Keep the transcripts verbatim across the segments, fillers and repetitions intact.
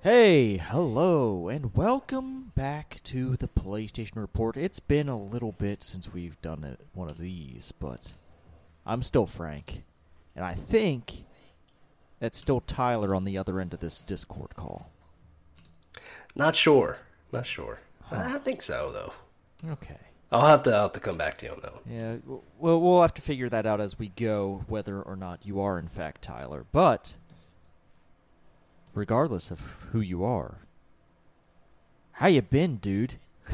Hey, hello, and welcome back to the PlayStation Report. It's been a little bit since we've done it, one of these, but I'm still Frank, and I think that's still Tyler on the other end of this Discord call. Not sure. Not sure. Huh. I think so, though. Okay. I'll have to, I'll have to come back to you on that one. Yeah, we'll, we'll have to figure that out as we go, whether or not you are in fact Tyler, but regardless of who you are, how you been, dude?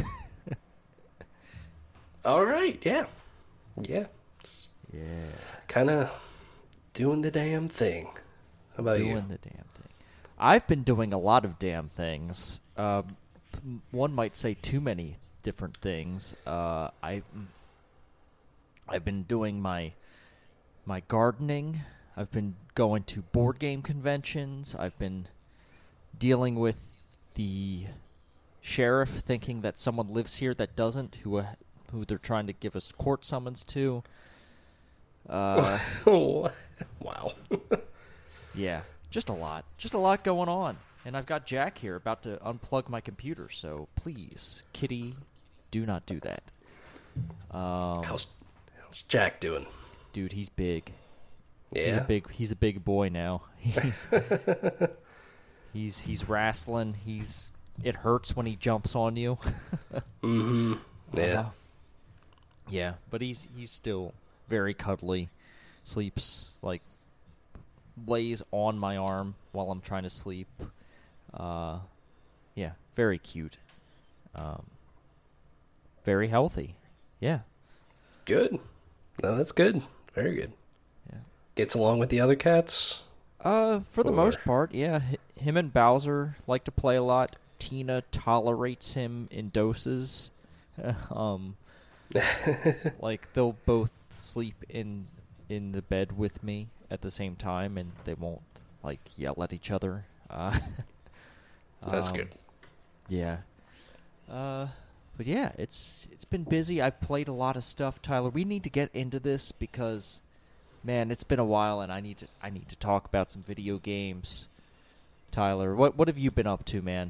All right, yeah. Yeah. Yeah. Kind of doing the damn thing. How about doing you? the damn thing. I've been doing a lot of damn things. Um, one might say too many different things. Uh, I, I've been doing my my gardening. I've been going to board game conventions. I've been dealing with the sheriff thinking that someone lives here that doesn't, who uh, who they're trying to give us court summons to. Uh, wow. yeah, just a lot. Just a lot going on. And I've got Jack here about to unplug my computer, so please, Kitty, do not do that. Um, how's how's Jack doing? dude, he's big. Yeah. He's a big he's a big boy now. He's he's he's wrestling. He's it hurts when he jumps on you. mm-hmm. Yeah. Uh, yeah, but he's he's still very cuddly. Sleeps like lays on my arm while I'm trying to sleep. Uh yeah, very cute. Um very healthy. Yeah. Good. No, that's good. Very good. Yeah. Gets along with the other cats? Uh, for the Or- most part, yeah. H- him and Bowser like to play a lot. Tina tolerates him in doses. um, like they'll both sleep in in the bed with me at the same time, and they won't like yell at each other. Uh, That's um, good. Yeah. Uh, but yeah, it's it's been busy. I've played a lot of stuff, Tyler. We need to get into this because, man, it's been a while, and I need to I need to talk about some video games. Tyler, what what have you been up to, man?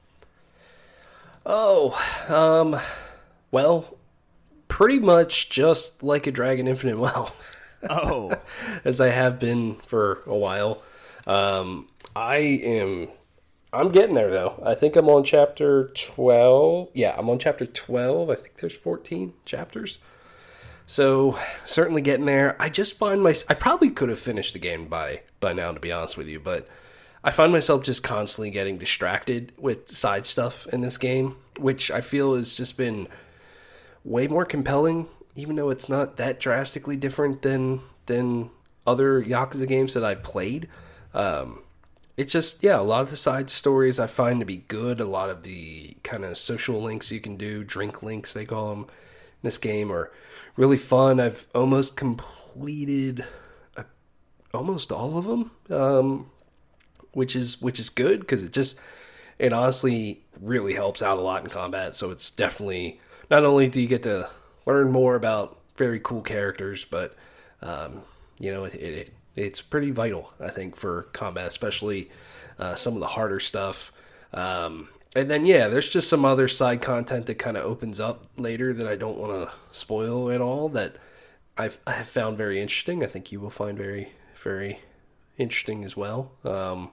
Oh, um, well, pretty much just like a Dragon Infinite WoW. Oh, As I have been for a while. Um, I am, I'm getting there though. I think I'm on chapter twelve. Yeah, I'm on chapter twelve. I think there's fourteen chapters. So certainly getting there. I just find my, I probably could have finished the game by, by now, to be honest with you, but I find myself just constantly getting distracted with side stuff in this game, which I feel has just been way more compelling, even though it's not that drastically different than than other Yakuza games that I've played. Um, it's just, yeah, a lot of the side stories I find to be good. A lot of the kind of social links you can do, drink links they call them in this game, are really fun. I've almost completed uh, almost all of them, um, which is which is good because it just it honestly really helps out a lot in combat. So it's definitely, not only do you get to learn more about very cool characters, but um, you know it, it it's pretty vital, I think, for combat, especially uh, some of the harder stuff. Um, and then yeah, there's just some other side content that kind of opens up later that I don't want to spoil at all. That I've I have found very interesting. I think you will find very very interesting as well. Um,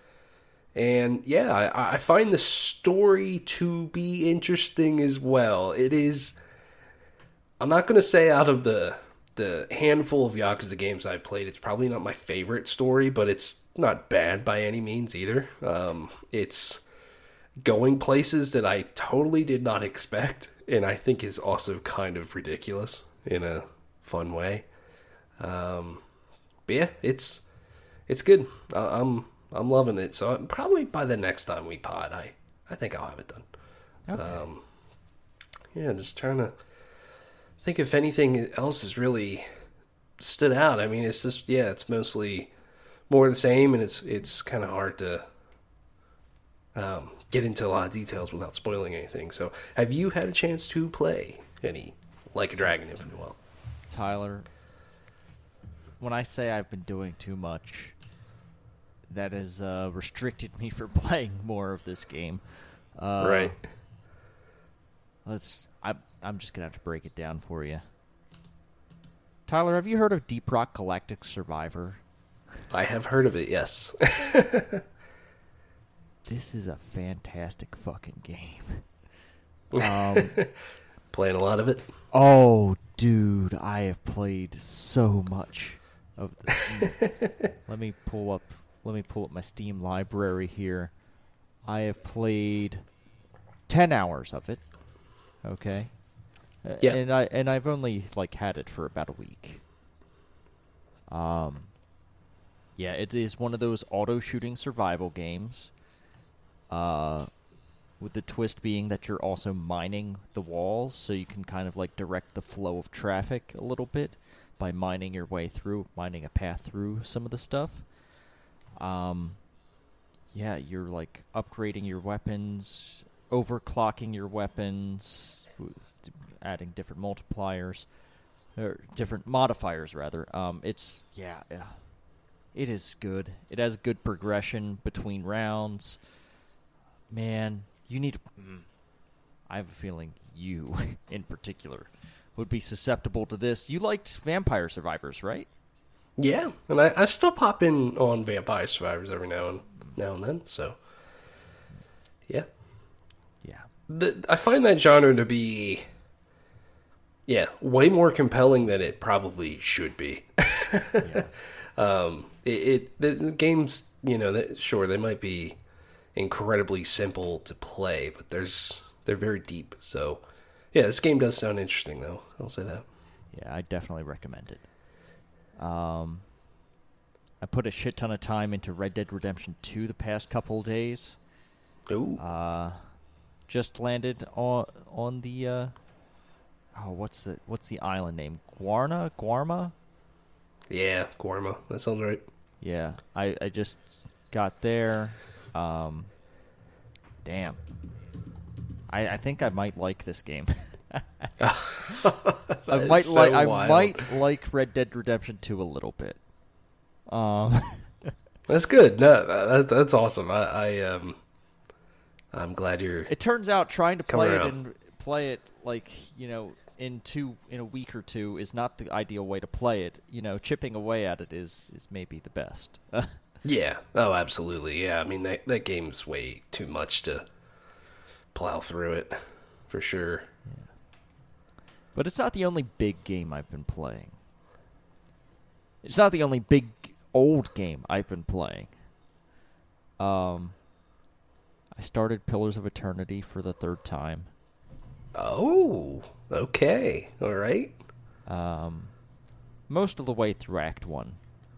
And yeah, I, I find the story to be interesting as well. It is, I'm not going to say out of the the handful of Yakuza games I've played, it's probably not my favorite story, but it's not bad by any means either. Um, it's going places that I totally did not expect, and I think is also kind of ridiculous in a fun way. Um, but yeah, it's it's good. I, I'm I'm loving it. So probably by the next time we pod, I, I think I'll have it done. okay. Um, yeah, just trying to think if anything else has really stood out. I mean, it's just, yeah, it's mostly more of the same, and it's it's kind of hard to um, get into a lot of details without spoiling anything. So have you had a chance to play any Like a Dragon Infinite WoW? Tyler, when I say I've been doing too much, that has uh, restricted me from playing more of this game. Uh, right. Let's. I, I'm just gonna have to break it down for you. Tyler, have you heard of Deep Rock Galactic Survivor? I have heard of it, yes. This is a fantastic fucking game. Um, Playing a lot of it? oh, dude, I have played so much of this. Let me pull up. Let me pull up my Steam library here. I have played ten hours of it. Okay. Yeah. And I and I've only like had it for about a week. Um. Yeah, it is one of those auto shooting survival games. Uh, with the twist being that you're also mining the walls, so you can kind of like direct the flow of traffic a little bit by mining your way through, mining a path through some of the stuff. Um, yeah, you're like upgrading your weapons, overclocking your weapons, adding different multipliers, or different modifiers rather. Um, it's yeah, yeah, it is good. It has good progression between rounds. Man, you need to... I have a feeling you, in particular, would be susceptible to this. You liked Vampire Survivors, right? Yeah, and I, I still pop in on Vampire Survivors every now and now and then, so... Yeah. Yeah. The, I find that genre to be... Yeah, way more compelling than it probably should be. Yeah. um, it, it the, the games, you know, that, sure, they might be... incredibly simple to play, but there's they're very deep. So, yeah, this game does sound interesting, though. I'll say that. Yeah, I definitely recommend it. Um, I put a shit ton of time into Red Dead Redemption two the past couple days. Ooh. Uh, just landed on on the uh, oh, what's the what's the island name? Guarna, Guarma. Yeah, Guarma. That sounds right. Yeah, I I just got there. Um, damn. I, I think I might like this game. I might so like I wild. might like Red Dead Redemption two a little bit. Um, That's good. No, that, that's awesome. I, I um, I'm glad you're. it turns out trying to Coming play it around. and play it like you know in two in a week or two is not the ideal way to play it. You know, chipping away at it is is maybe the best. Yeah. Oh, absolutely. Yeah. I mean, that that game's way too much to plow through it, for sure. Yeah. But it's not the only big game I've been playing. It's not the only big old game I've been playing. Um, I started Pillars of Eternity for the third time. Oh. Okay. All right. Um, most of the way through Act One.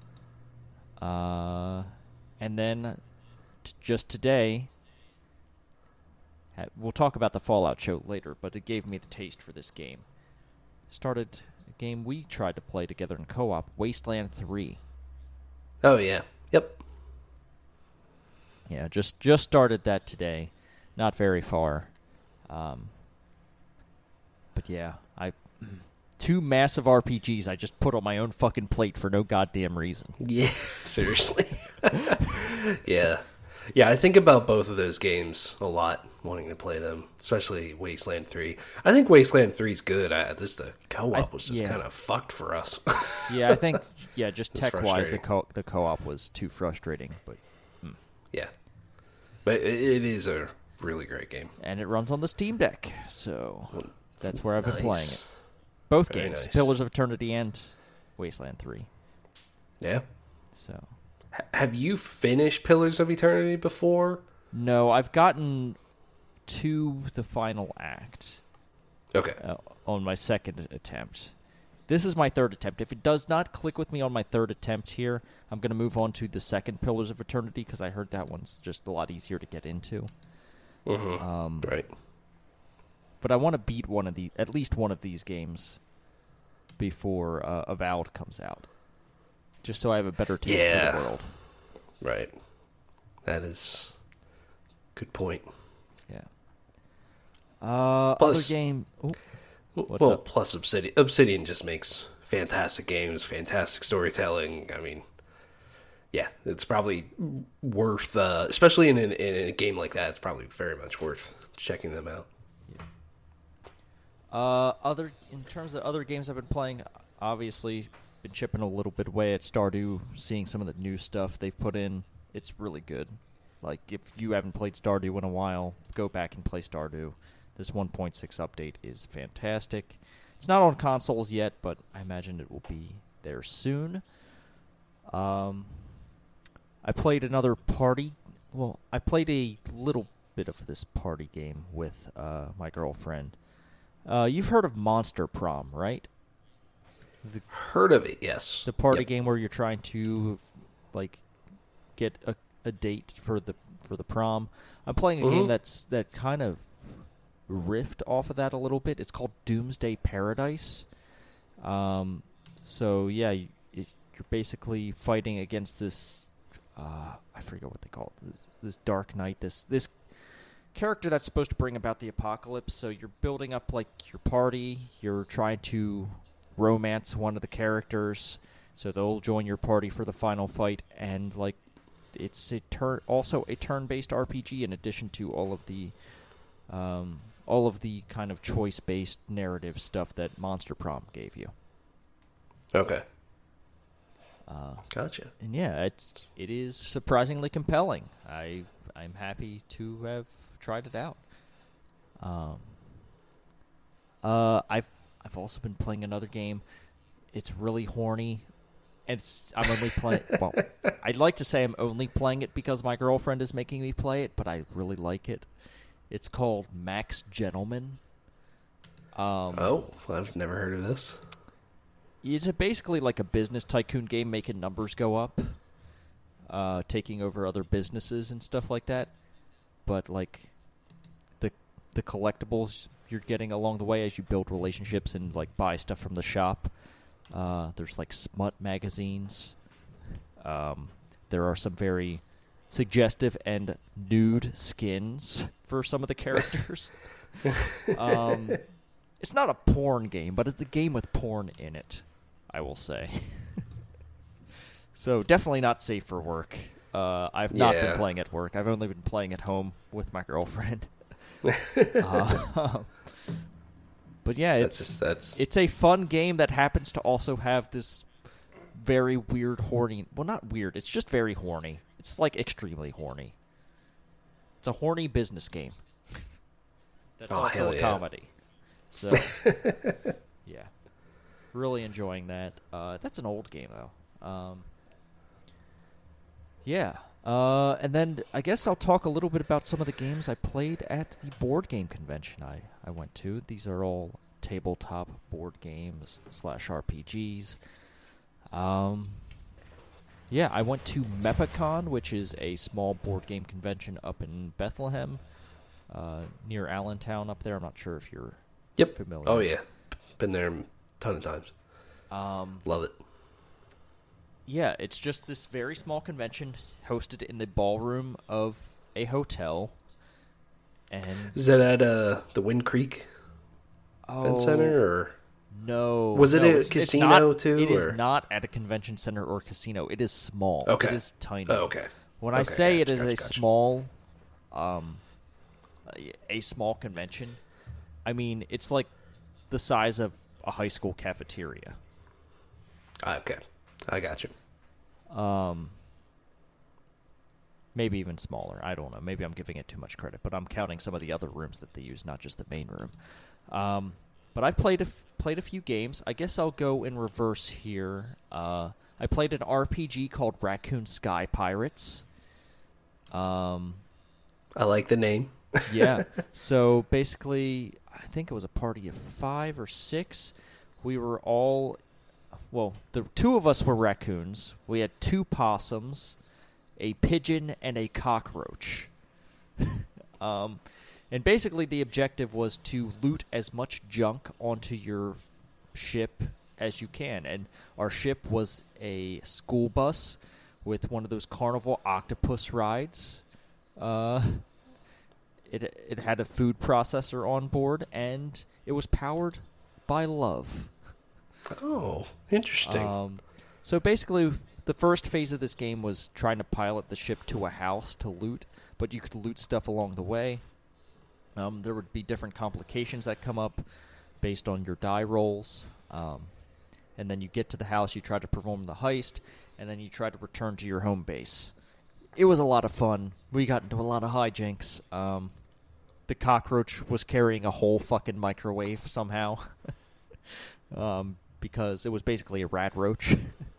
Uh, and then t- just today, ha- we'll talk about the Fallout show later, but it gave me the taste for this game. Started a game we tried to play together in co-op, Wasteland three. Oh yeah. Yep. Yeah, just just started that today. Not very far. Um, but yeah, I two massive R P Gs I just put on my own fucking plate for no goddamn reason. Yeah, seriously. yeah. Yeah, I think about both of those games a lot, wanting to play them, especially Wasteland three. I think Wasteland three is good. I, just the co-op I- was just yeah. kind of fucked for us. Yeah, I think yeah, just It's tech wise the frustrating. co- the co-op was too frustrating, but Yeah. But it, it is a really great game. and it runs on the Steam Deck, so that's where I've been Nice. playing it. Both Very games, nice. Pillars of Eternity and Wasteland three. Yeah. So H- have you finished Pillars of Eternity before? no, I've gotten to the final act Okay. uh, on my second attempt. This is my third attempt. If it does not click with me on my third attempt here, I'm going to move on to the second Pillars of Eternity because I heard that one's just a lot easier to get into. Mm-hmm. Um, Right. But I want to beat one of the at least one of these games before uh, Avowed comes out, just so I have a better taste Yeah. for the world. Right. That is good point. Yeah. Uh, Plus- other game. Ooh, What's well, up? plus Obsidian. Obsidian just makes fantastic games, fantastic storytelling. I mean, yeah, it's probably worth, uh, especially in, in in a game like that. It's probably very much worth checking them out. Uh, other in terms of other games I've been playing, obviously been chipping a little bit away at Stardew, seeing some of the new stuff they've put in. It's really good. Like, if you haven't played Stardew in a while, go back and play Stardew. This one point six update is fantastic. It's not on consoles yet, but I imagine it will be there soon. Um, I played another party. Well, I played a little bit of this party game with uh, my girlfriend. Uh, you've heard of Monster Prom, right? The, Heard of it, yes. the party Yep. game where you're trying to, like, get a, a date for the for the prom. I'm playing a Mhm. game that's that kind of riffed off of that a little bit. It's called Doomsday Paradise. Um, so yeah, you, it, you're basically fighting against this. Uh, I forget what they call it. This, this Dark Knight. This this character that's supposed to bring about the apocalypse. So you're building up like your party. You're trying to romance one of the characters, so they'll join your party for the final fight. And like, it's a turn, also a turn-based R P G in addition to all of the, um, all of the kind of choice-based narrative stuff that Monster Prom gave you. Okay. Uh, Gotcha. And yeah, it's it is surprisingly compelling. I I'm happy to have tried it out. Um. Uh, I've I've also been playing another game. It's really horny, and it's I'm only playing. Well, I'd like to say I'm only playing it because my girlfriend is making me play it, but I really like it. It's called Max Gentleman. Um, Oh, I've never heard of this. It's a, basically like a business tycoon game, making numbers go up, uh, taking over other businesses and stuff like that. But like the the collectibles you're getting along the way as you build relationships and like buy stuff from the shop. Uh, there's like smut magazines. Um, there are some very suggestive and nude skins for some of the characters. um, it's not a porn game, but it's a game with porn in it, I will say. So definitely not safe for work. Uh, I've not Yeah. been playing at work. I've only been playing at home with my girlfriend. uh, but yeah, it's That's that's it's a fun game that happens to also have this very weird horny. Well, not weird. It's just very horny. It's like extremely horny. It's a horny business game. That's Oh, also hell a yeah. comedy. So yeah, really enjoying that. Uh, that's an old game though. Um, yeah. Uh, and then I guess I'll talk a little bit about some of the games I played at the board game convention I, I went to. These are all tabletop board games slash R P Gs. Um, yeah, I went to Mepicon, which is a small board game convention up in Bethlehem, uh, near Allentown up there. I'm not sure if you're Yep. familiar. Oh yeah, been there a ton of times. Um, Love it. Yeah, it's just this very small convention hosted in the ballroom of a hotel. And Is that at uh, the Wind Creek Event oh, Center, or no. Was it no, a it's- it's casino, not- too, It is or- not at a convention center or casino. It is small. Okay. It is tiny. Oh, okay. When I Okay, say it gotcha, is a gotcha, gotcha. small, um, a- a small convention, I mean it's like the size of a high school cafeteria. Ah, okay, I got you. Um, maybe even smaller. I don't know. Maybe I'm giving it too much credit, but I'm counting some of the other rooms that they use, not just the main room. Um, but I've played a f- played a few games. I guess I'll go in reverse here. Uh, I played an R P G called Raccoon Sky Pirates. Um, I like the name. yeah. So basically, I think it was a party of five or six. We were all, well, the two of us were raccoons. We had two possums, a pigeon, and a cockroach. um, and basically, the objective was to loot as much junk onto your ship as you can. And our ship was a school bus with one of those carnival octopus rides. Uh, it it had a food processor on board, and it was powered by love. Oh, interesting. Um, so basically, the first phase of this game was trying to pilot the ship to a house to loot, but you could loot stuff along the way. Um, there would be different complications that come up based on your die rolls. Um, and then you get to the house, you try to perform the heist, and then you try to return to your home base. It was a lot of fun. We got into a lot of hijinks. Um, the cockroach was carrying a whole fucking microwave somehow. um, because it was basically a rat roach.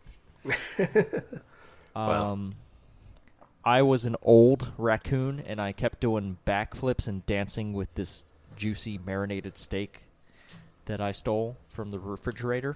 Wow. um, I was an old raccoon, and I kept doing backflips and dancing with this juicy marinated steak that I stole from the refrigerator.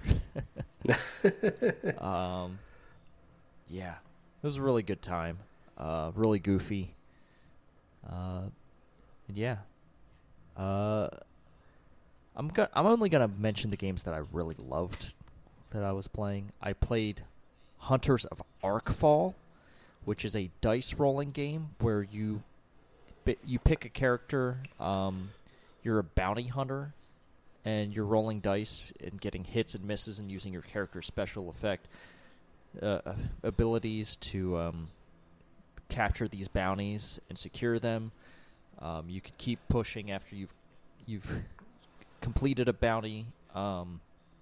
um, yeah, it was a really good time. Uh, really goofy. Uh, and yeah. Uh, I'm go- I'm only gonna mention the games that I really loved that I was playing. I played Hunters of Arkfall, which is a dice rolling game where you you pick a character. Um, you're a bounty hunter, and you're rolling dice and getting hits and misses and using your character's special effect uh, abilities to um, capture these bounties and secure them. Um, you could keep pushing after you've you've completed a bounty, um,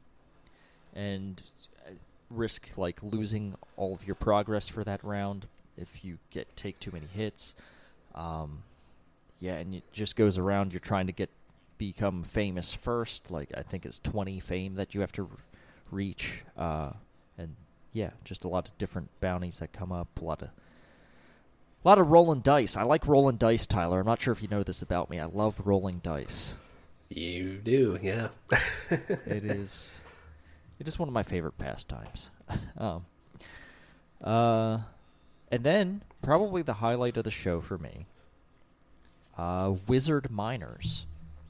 and risk like losing all of your progress for that round if you get take too many hits. Um, yeah, and it just goes around. You're trying to get become famous first. Like I think it's twenty fame that you have to r- reach, uh, and yeah, just a lot of different bounties that come up. A lot of a lot of rolling dice. I like rolling dice, Tyler. I'm not sure if you know this about me. I love rolling dice. You do, yeah. It is. It is one of my favorite pastimes. um, uh, and then, probably the highlight of the show for me, uh, Wizard Miners.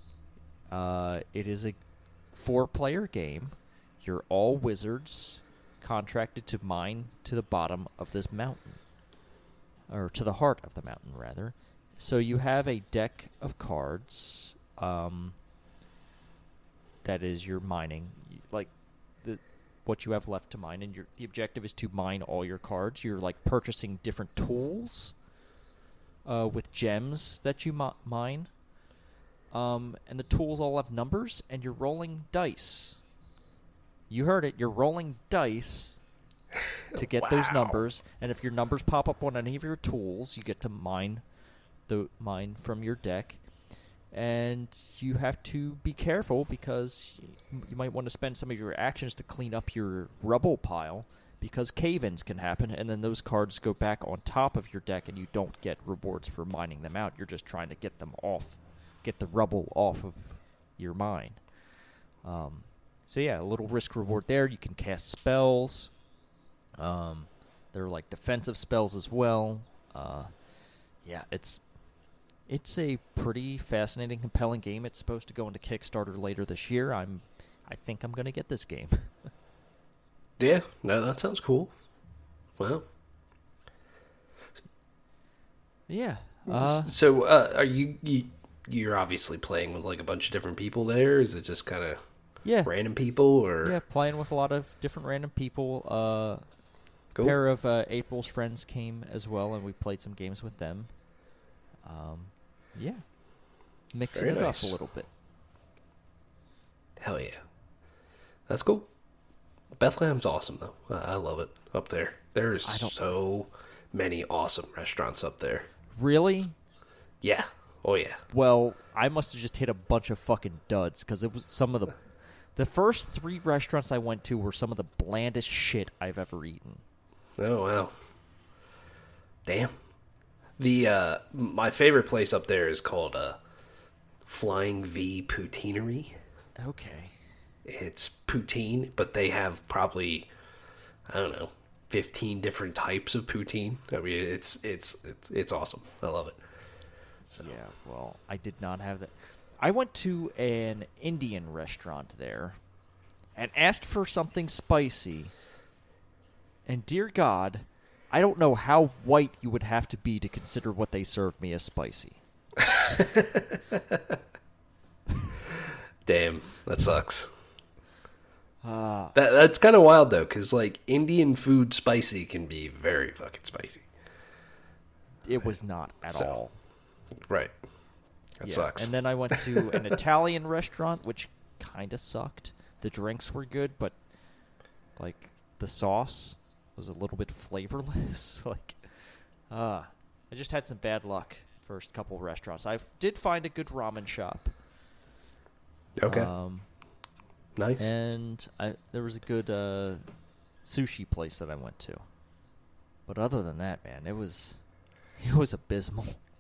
Uh, it is a four-player game. You're all wizards contracted to mine to the bottom of this mountain. Or to the heart of the mountain, rather. So you have a deck of cards um, that is your mining. Like, the what you have left to mine, and your the objective is to mine all your cards. You're like purchasing different tools uh, with gems that you mi- mine, um, and the tools all have numbers, and you're rolling dice. You heard it. You're rolling dice to get Wow. those numbers, and if your numbers pop up on any of your tools, you get to mine the mine from your deck. And you have to be careful because you might want to spend some of your actions to clean up your rubble pile because cave-ins can happen, and then those cards go back on top of your deck and you don't get rewards for mining them out. You're just trying to get them off, get the rubble off of your mine. Um, so yeah, a little risk-reward there. You can cast spells. Um, they're like defensive spells as well. Uh, yeah, it's... It's a pretty fascinating, compelling game. It's supposed to go into Kickstarter later this year. I'm, I think I'm going to get this game. Yeah, no, that sounds cool. Wow. Yeah. Uh, so, uh, are you, you you're obviously playing with like a bunch of different people there? Is it just kind of yeah. random people, or Yeah, playing with a lot of different random people. Uh, cool. A pair of uh, April's friends came as well, and we played some games with them. Um, yeah. Mixing Very it nice. up a little bit. Hell yeah, that's cool. Bethlehem's awesome though. I I love it up there. There's I don't- so many awesome restaurants up there. Really? Yeah. Oh yeah. Well, I must have just hit a bunch of fucking duds because it was some of the the first three restaurants I went to were some of the blandest shit I've ever eaten. Oh wow. Damn. The uh, my favorite place up there is called uh, Flying V Poutineery. Okay. It's poutine, but they have probably I don't know fifteen different types of poutine. I mean, it's it's it's it's awesome. I love it. So. Yeah, well, I did not have that. I went to an Indian restaurant there and asked for something spicy. And dear God, I don't know how white you would have to be to consider what they served me as spicy. Damn, that sucks. Uh, That that's kind of wild though, because like Indian food spicy can be very fucking spicy. it was not at So, all. Right. That Yeah. sucks. And then I went to an Italian restaurant, which kind of sucked. The drinks were good, but like the sauce was a little bit flavorless. like, uh, I just had some bad luck first couple restaurants. I did find a good ramen shop. Okay. Um, Nice. and I there was a good uh, sushi place that I went to. But other than that, man, it was it was abysmal.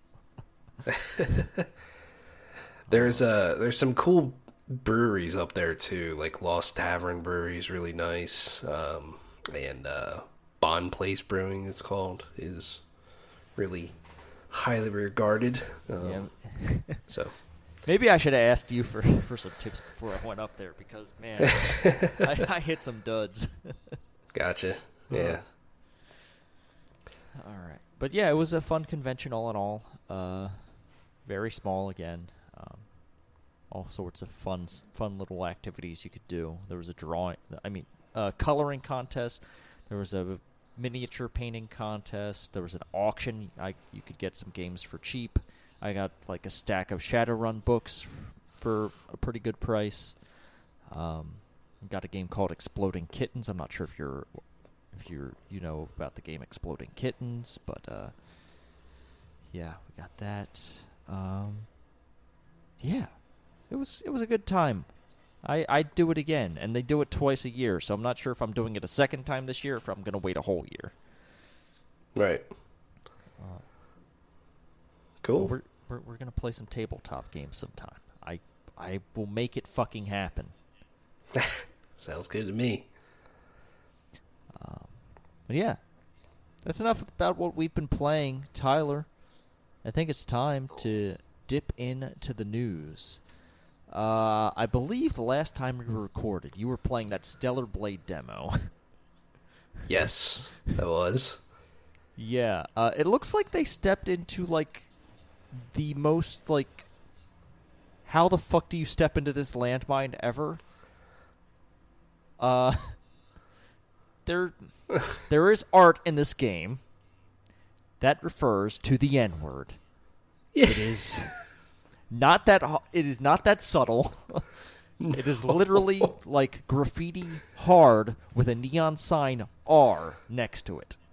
There's uh there's some cool breweries up there too, like Lost Tavern Brewery is really nice, um, and uh, Bond Place Brewing, it's called, is really highly regarded. Um, Yeah. So Maybe I should have asked you for, for some tips before I went up there because, man, I, I hit some duds. gotcha. Yeah. All right. But, yeah, it was a fun convention all in all. Uh, very small again. Um, all sorts of fun fun little activities you could do. There was a drawing, I mean, a coloring contest. There was a miniature painting contest. There was an auction. I You could get some games for cheap. I got like a stack of Shadowrun books for a pretty good price. Um, got a game called Exploding Kittens. I'm not sure if you're if you're you know about the game Exploding Kittens, but uh, yeah, we got that. Um, yeah, it was it was a good time. I I'd do it again, and they do it twice a year, so I'm not sure if I'm doing it a second time this year, or if I'm gonna wait a whole year. Right. Uh, Cool. We're, we're we're gonna play some tabletop games sometime. I I will make it fucking happen. Sounds good to me. Um, but yeah, that's enough about what we've been playing, Tyler. I think it's time to dip into the news. Uh, I believe the last time we recorded, you were playing that Stellar Blade demo. Yes, that was. Yeah, uh, it looks like they stepped into like the most like how the fuck do you step into this landmine ever? Uh there there is art in this game that refers to the N-word. Yeah. It is not that ho- it is not that subtle. It is literally like graffiti hard with a neon sign R next to it.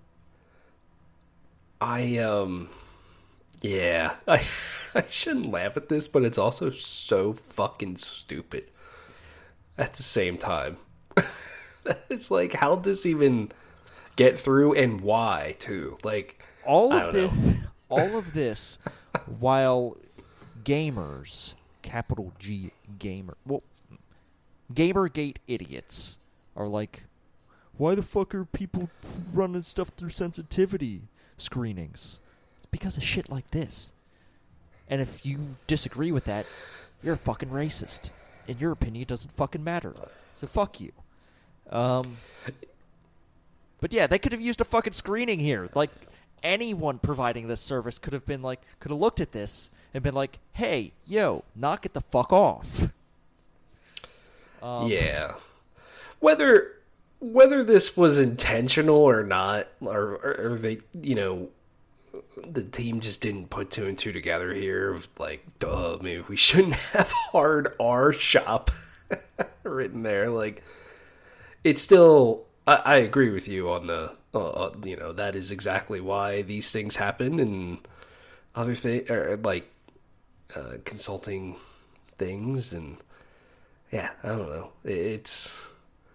I um yeah, I I shouldn't laugh at this, but it's also so fucking stupid at the same time. It's like, how'd this even get through, and why too? Like, all I of don't this know. all of this while gamers, capital G gamer, well, Gamergate idiots are like, why the fuck are people running stuff through sensitivity screenings? It's because of shit like this. And if you disagree with that, you're a fucking racist. And your opinion doesn't fucking matter. So fuck you. Um, but yeah, they could have used a fucking screening here. Like, anyone providing this service could have been like, could have looked at this and been like, hey, yo, knock it the fuck off. Um, yeah. Whether whether this was intentional or not, or, or, or they, you know, the team just didn't put two and two together here. Of like, duh, maybe we shouldn't have hard R shop written there. Like, it's still. I, I agree with you on the. Uh, you know, that is exactly why these things happen, and other thing, or like uh, consulting things, and yeah, I don't know. It's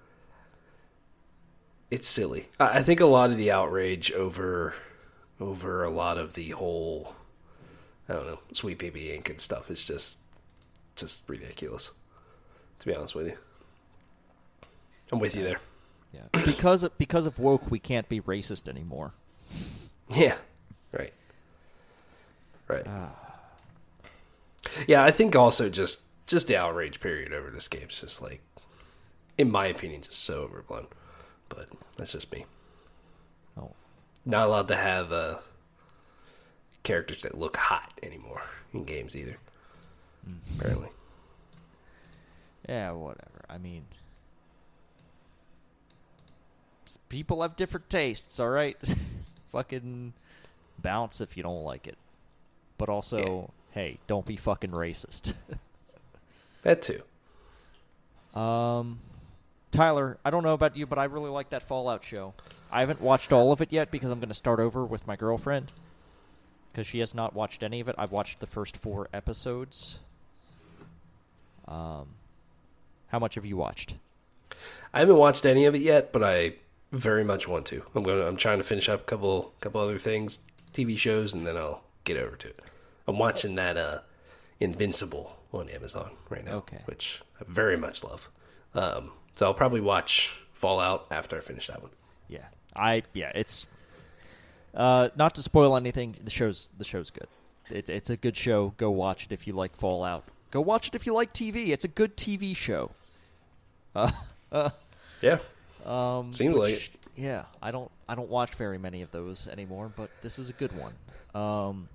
it's silly. I, I think a lot of the outrage over. over a lot of the whole, I don't know, Sweet Baby Inc. and stuff is just, just ridiculous, to be honest with you. I'm with you there. Yeah. Because of, because of woke, we can't be racist anymore. Yeah. Right. Right. Yeah, I think also just, just the outrage period over this game is just like, in my opinion, just so overblown. But that's just me. Oh. Not allowed to have uh, characters that look hot anymore in games either. Mm. Apparently. Yeah, whatever. I mean, people have different tastes, all right? Fucking bounce if you don't like it. But also, yeah. hey, don't be fucking racist. That too. Um, Tyler, I don't know about you, but I really like that Fallout show. I haven't watched all of it yet because I'm going to start over with my girlfriend because she has not watched any of it. I've watched the first four episodes. Um, how much have you watched? I haven't watched any of it yet, but I very much want to. I'm going. I'm trying to finish up a couple, couple other things, T V shows, and then I'll get over to it. I'm watching that uh, Invincible on Amazon right now, okay. which I very much love. Um, so I'll probably watch Fallout after I finish that one. Yeah, I yeah, it's uh, not to spoil anything. The show's the show's good. It, it's a good show. Go watch it if you like Fallout. Go watch it if you like T V. It's a good T V show. Uh, uh, yeah, um, seems which, like it. Yeah, I don't I don't watch very many of those anymore, but this is a good one. Um,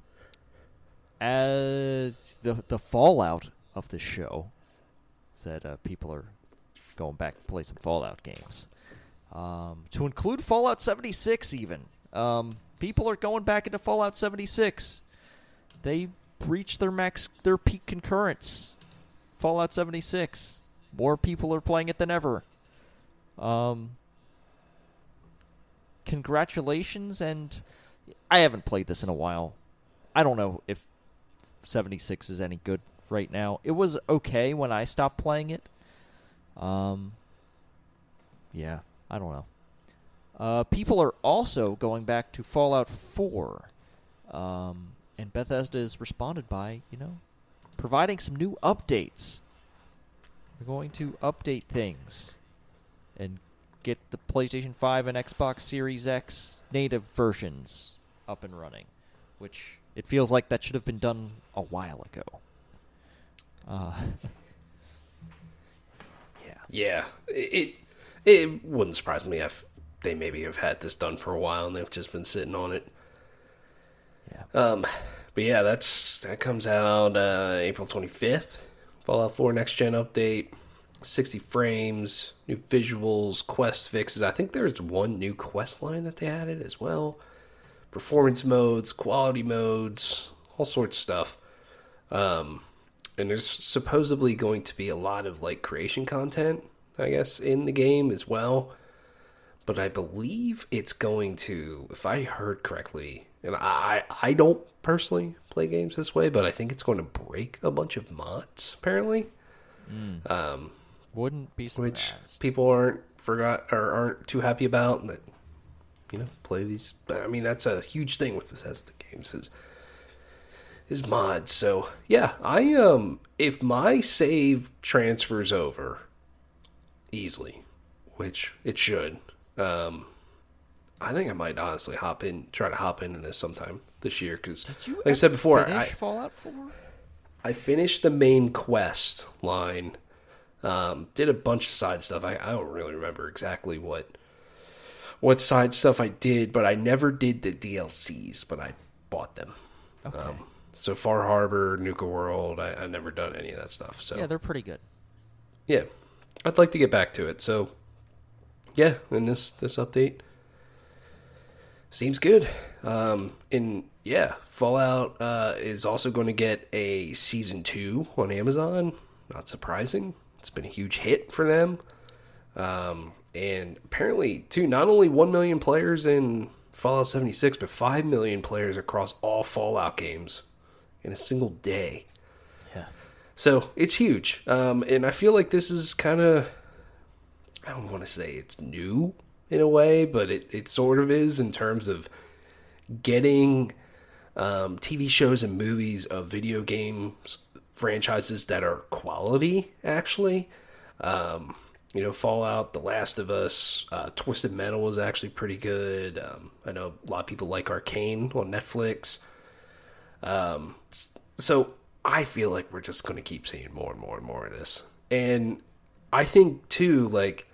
as the the fallout of the show said, uh, people are going back to play some Fallout games. Um, to include Fallout seventy-six, even um, people are going back into Fallout seventy-six. They reached their max, their peak concurrence. Fallout seventy-six. More people are playing it than ever. Um, congratulations, and I haven't played this in a while. I don't know if seventy-six is any good right now. It was okay when I stopped playing it. Um, yeah, I don't know. Uh, people are also going back to Fallout four. Um, and Bethesda has responded by, you know, providing some new updates. We're going to update things and get the PlayStation five and Xbox Series X native versions up and running, which it feels like that should have been done a while ago. Uh, yeah. Yeah. It it wouldn't surprise me if they maybe have had this done for a while and they've just been sitting on it. Yeah. Um, but yeah, that's that comes out uh, April twenty-fifth. Fallout four next gen update, sixty frames, new visuals, quest fixes. I think there's one new quest line that they added as well. Performance modes, quality modes, all sorts of stuff. Um, and there's supposedly going to be a lot of like creation content, I guess, in the game as well. But I believe it's going to, if I heard correctly, and I I don't personally play games this way, but I think it's going to break a bunch of mods, apparently. Mm. Um, Wouldn't be surprised. Which people aren't forgot or aren't too happy about. That, you know, play these. I mean, that's a huge thing with Bethesda games is is mods. So yeah, I um, if my save transfers over easily, which it should, um, I think I might honestly hop in, try to hop into this sometime this year because, like I said before, finish I Fallout four? I finished the main quest line. Um, did a bunch of side stuff. I, I don't really remember exactly what what side stuff I did, but I never did the D L Cs, but I bought them. Okay. Um, so Far Harbor, Nuka World, I, I've never done any of that stuff. So yeah, they're pretty good. Yeah, I'd like to get back to it. So yeah, and this this update seems good. Um, and yeah, Fallout uh, is also going to get a season two on Amazon. Not surprising. It's been a huge hit for them. Um, and apparently, too, not only one million players in Fallout seventy-six, but five million players across all Fallout games in a single day. Yeah. So it's huge. Um, and I feel like this is kind of, I don't want to say it's new in a way, but it, it sort of is in terms of getting um, T V shows and movies of video games franchises that are quality, actually. Um, you know, Fallout, The Last of Us, uh, Twisted Metal was actually pretty good. Um, I know a lot of people like Arcane on Netflix. Um, so I feel like we're just going to keep seeing more and more and more of this. And I think, too, like,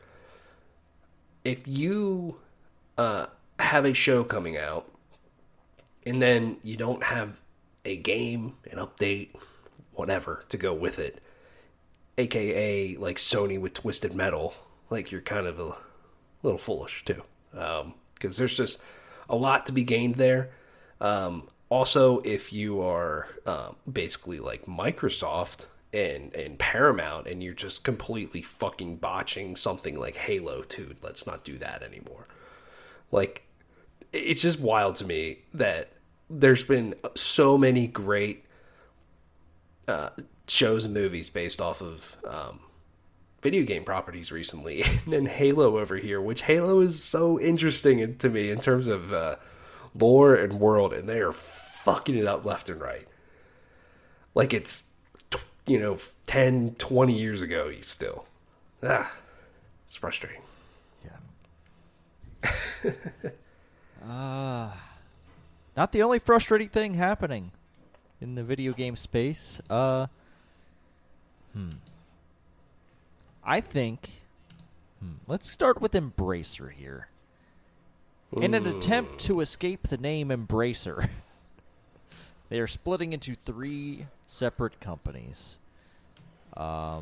if you uh, have a show coming out and then you don't have a game, an update, whatever to go with it, aka like Sony with Twisted Metal, like you're kind of a a little foolish too, because um, there's just a lot to be gained there. Um, also, if you are um, basically like Microsoft and and Paramount, and you're just completely fucking botching something like Halo two, let's not do that anymore. Like, it's just wild to me that there's been so many great uh, shows and movies based off of um, video game properties recently, and then Halo over here, which Halo is so interesting to me in terms of uh, lore and world, and they are fucking it up left and right. Like it's, you know, ten, twenty years ago, he's still. Ah, it's frustrating. Yeah. uh, not the only frustrating thing happening in the video game space. Uh, hmm. I think, hmm, let's start with Embracer here. In an attempt to escape the name Embracer, they are splitting into three separate companies. Um,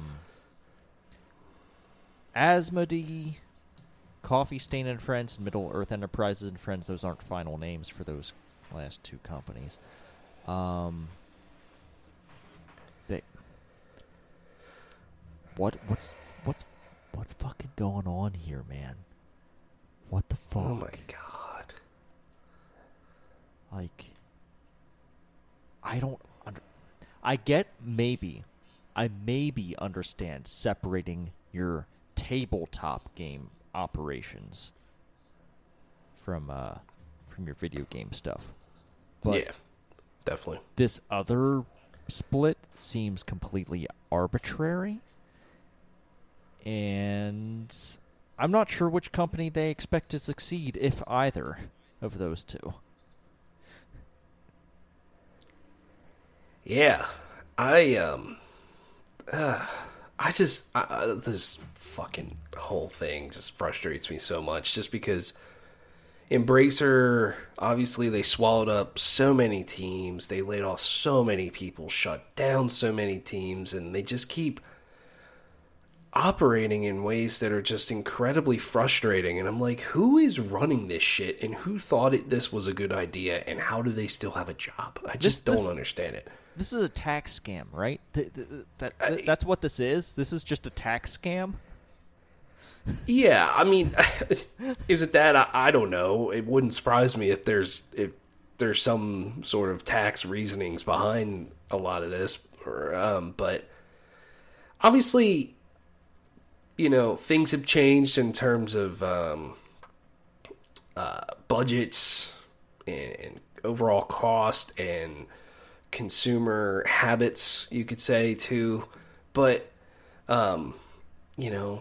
Asmodee, Coffee Stain and Friends, and Middle Earth Enterprises and Friends. Those aren't final names for those last two companies. Um, they, what what's what's what's fucking going on here, man? What the fuck? Oh my god! Like, I don't. Under, I get maybe, I maybe understand separating your tabletop game operations from uh from your video game stuff. But yeah, definitely. This other split seems completely arbitrary, and I'm not sure which company they expect to succeed, if either of those two. Yeah, I um, uh, I just I, uh, this fucking whole thing just frustrates me so much, just because Embracer, obviously they swallowed up so many teams, they laid off so many people, shut down so many teams, and they just keep operating in ways that are just incredibly frustrating. And I'm like, who is running this shit, and who thought it this was a good idea, and how do they still have a job? I just This- don't this- understand it. This is a tax scam, right? Th- th- th- that, th- that's what this is? This is just a tax scam? Yeah, I mean, is it that? I, I don't know. It wouldn't surprise me if there's if there's some sort of tax reasonings behind a lot of this, or, um, but obviously, you know, things have changed in terms of um, uh, budgets and, and overall cost and consumer habits, you could say, too. But, um, you know,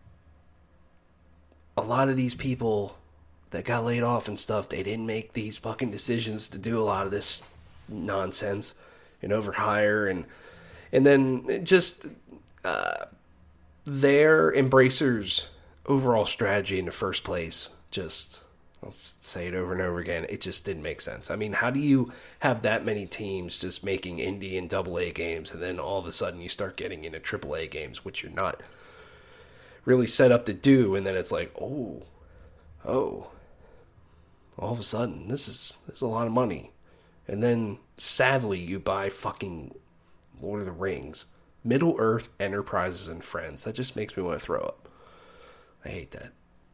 a lot of these people that got laid off and stuff, they didn't make these fucking decisions to do a lot of this nonsense and overhire, and and then just uh, their Embracer's overall strategy in the first place, just, I'll say it over and over again, it just didn't make sense. I mean, how do you have that many teams just making indie and double A games, and then all of a sudden you start getting into triple A games, which you're not really set up to do, and then it's like, oh, oh, all of a sudden, this is, this is a lot of money. And then, sadly, you buy fucking Lord of the Rings, Middle Earth Enterprises and Friends. That just makes me want to throw up. I hate that.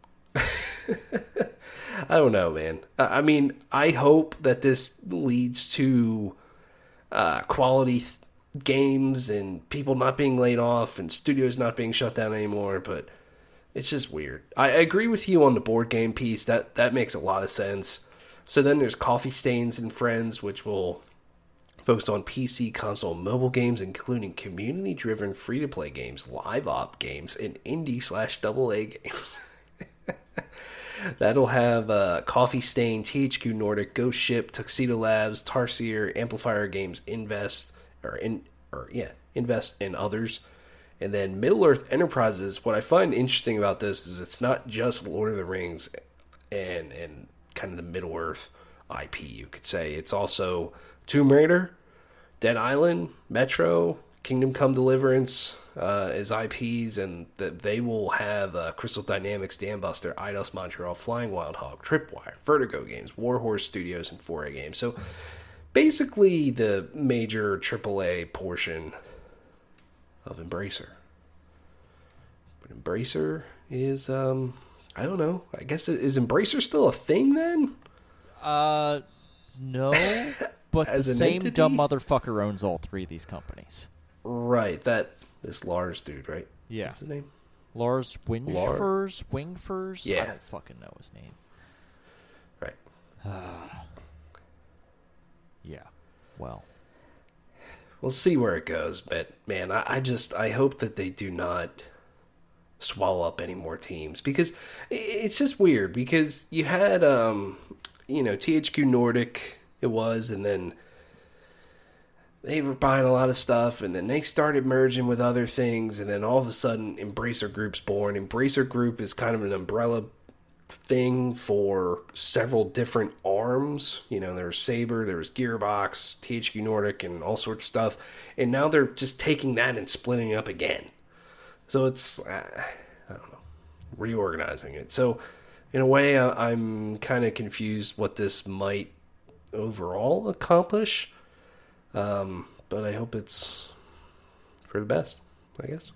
I don't know, man. I mean, I hope that this leads to uh, quality th- games and people not being laid off and studios not being shut down anymore, but it's just weird. I agree with you on the board game piece. That that makes a lot of sense. So then there's Coffee Stains and Friends, which will focus on P C, console, and mobile games, including community-driven free-to-play games, live-op games, and indie slash double A games. That'll have uh, Coffee Stain, T H Q Nordic, Ghost Ship, Tuxedo Labs, Tarsier, Amplifier Games, Invest, or in, or yeah, Invest, and others. And then Middle Earth Enterprises. What I find interesting about this is it's not just Lord of the Rings and and kind of the Middle Earth I P, you could say. It's also Tomb Raider, Dead Island, Metro, Kingdom Come Deliverance, uh, as I Ps, and that they will have uh, Crystal Dynamics, Dambuster, Eidos Montreal, Flying Wild Hog, Tripwire, Vertigo Games, Warhorse Studios, and four A Games. So basically the major triple A portion of Embracer. But Embracer is, um, I don't know. I guess, is Embracer still a thing then? Uh, no. But the same entity? Dumb motherfucker owns all three of these companies. Right. That, this Lars dude, right? Yeah. What's his name? Lars Wingfurs? Wingfurs? Yeah. I don't fucking know his name. Right. Yeah. Well. We'll see where it goes, but man, I, I just, I hope that they do not swallow up any more teams, because it's just weird, because you had, um, you know, T H Q Nordic, it was, and then they were buying a lot of stuff, and then they started merging with other things, and then all of a sudden Embracer Group's born. Embracer Group is kind of an umbrella thing for several different arms. You know, there was Saber, there was Gearbox, T H Q Nordic, and all sorts of stuff, and now they're just taking that and splitting it up again. So it's, uh, I don't know, reorganizing it. So in a way, uh, I'm kind of confused what this might overall accomplish, um, but I hope it's for the best, I guess.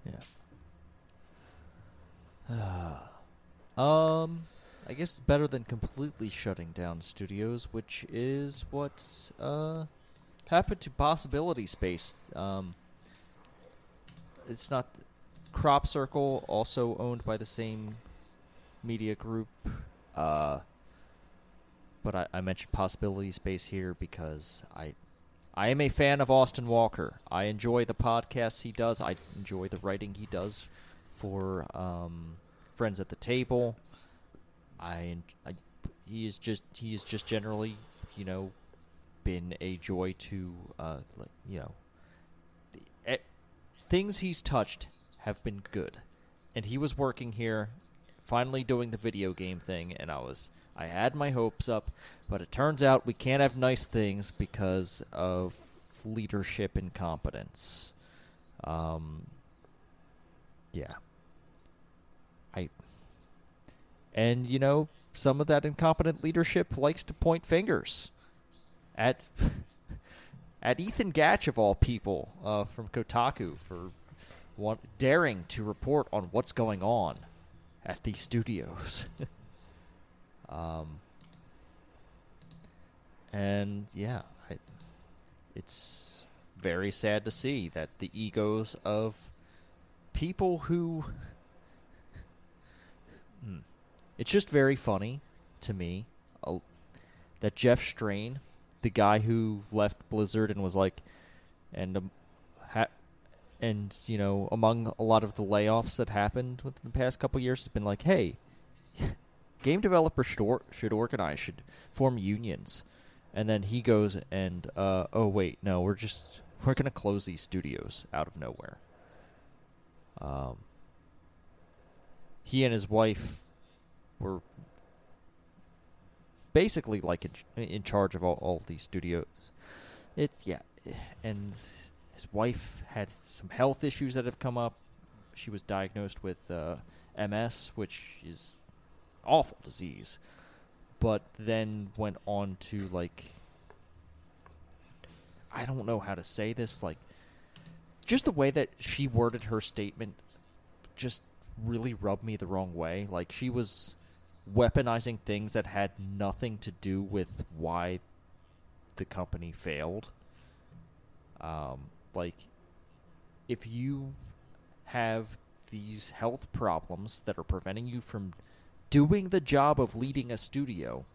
Yeah. um, I guess it's better than completely shutting down studios, which is what uh happened to Possibility Space. Um, it's not Crop Circle, also owned by the same media group. Uh. But I, I mentioned Possibility Space here because I I am a fan of Austin Walker. I enjoy the podcasts he does. I enjoy the writing he does for um, Friends at the Table. I, I he is just he is just generally, you know, been a joy to uh, you know, the, eh, things he's touched have been good, and he was working here, finally doing the video game thing, and I was. I had my hopes up, but it turns out we can't have nice things because of leadership incompetence. Um, yeah. I, and, you know, some of that incompetent leadership likes to point fingers at at Ethan Gatch, of all people, uh, from Kotaku, for want, daring to report on what's going on at these studios. Um, and yeah, I, it's very sad to see that the egos of people who, hmm, it's just very funny to me uh, that Jeff Strain, the guy who left Blizzard and was like, and um, ha- and you know, among a lot of the layoffs that happened within the past couple years, has been like, hey. Game developers should, or- should organize, should form unions. And then he goes and, uh, oh, wait, no, we're just, we're going to close these studios out of nowhere. Um, he and his wife were basically, like, in, in charge of all, all these studios. It, yeah, and his wife had some health issues that have come up. She was diagnosed with uh, M S, which is awful disease, but then went on to, like, I don't know how to say this, like, just the way that she worded her statement just really rubbed me the wrong way. Like, she was weaponizing things that had nothing to do with why the company failed. Um, like, if you have these health problems that are preventing you from doing the job of leading a studio,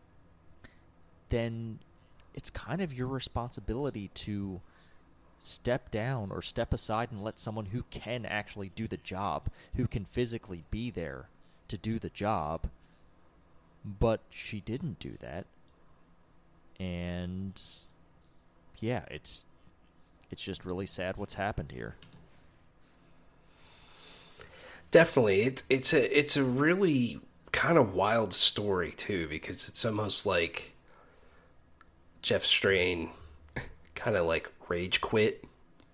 then it's kind of your responsibility to step down or step aside and let someone who can actually do the job, who can physically be there to do the job. But she didn't do that. And yeah, it's it's just really sad what's happened here. Definitely. It's it's a it's a really kind of wild story too, because it's almost like Jeff Strain kind of like rage quit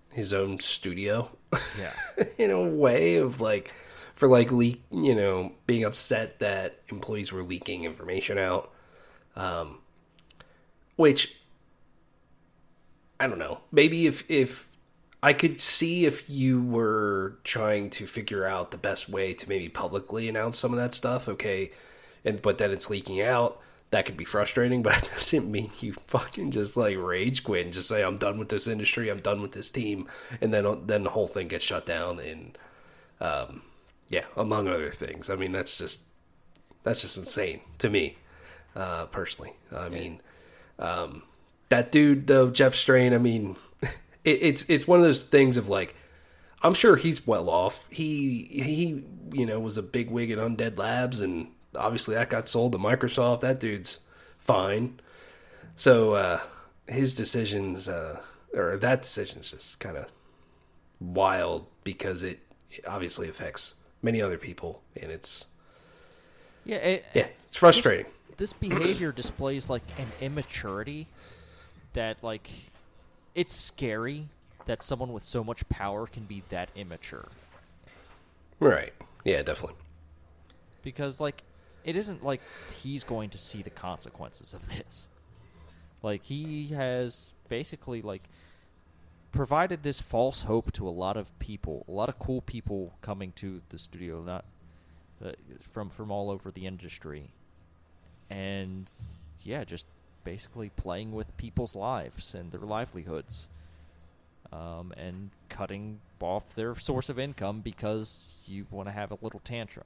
his own studio. Yeah. In a way of like, for like leak, you know, being upset that employees were leaking information out. Um, which, I don't know. Maybe if, if I could see if you were trying to figure out the best way to maybe publicly announce some of that stuff, okay, and but then it's leaking out, that could be frustrating, but it doesn't mean you fucking just like rage quit and just say, I'm done with this industry, I'm done with this team, and then then the whole thing gets shut down, and um, yeah, among other things. I mean, that's just that's just insane to me, uh, personally. I mean, um, that dude though, Jeff Strain, I mean, it, it's it's one of those things of like, I'm sure he's well off. He he, you know, was a big wig at Undead Labs, and obviously that got sold to Microsoft. That dude's fine. So uh, his decisions, uh, or that decision's just kind of wild because it, it obviously affects many other people, and it's yeah, it, yeah, it's frustrating. This, this behavior displays like an immaturity that like it's scary that someone with so much power can be that immature. Right. Yeah, definitely. Because like it isn't like he's going to see the consequences of this. Like, he has basically, like, provided this false hope to a lot of people, a lot of cool people coming to the studio, not uh, from from all over the industry. And, yeah, just basically playing with people's lives and their livelihoods. Um, and cutting off their source of income because you want to have a little tantrum.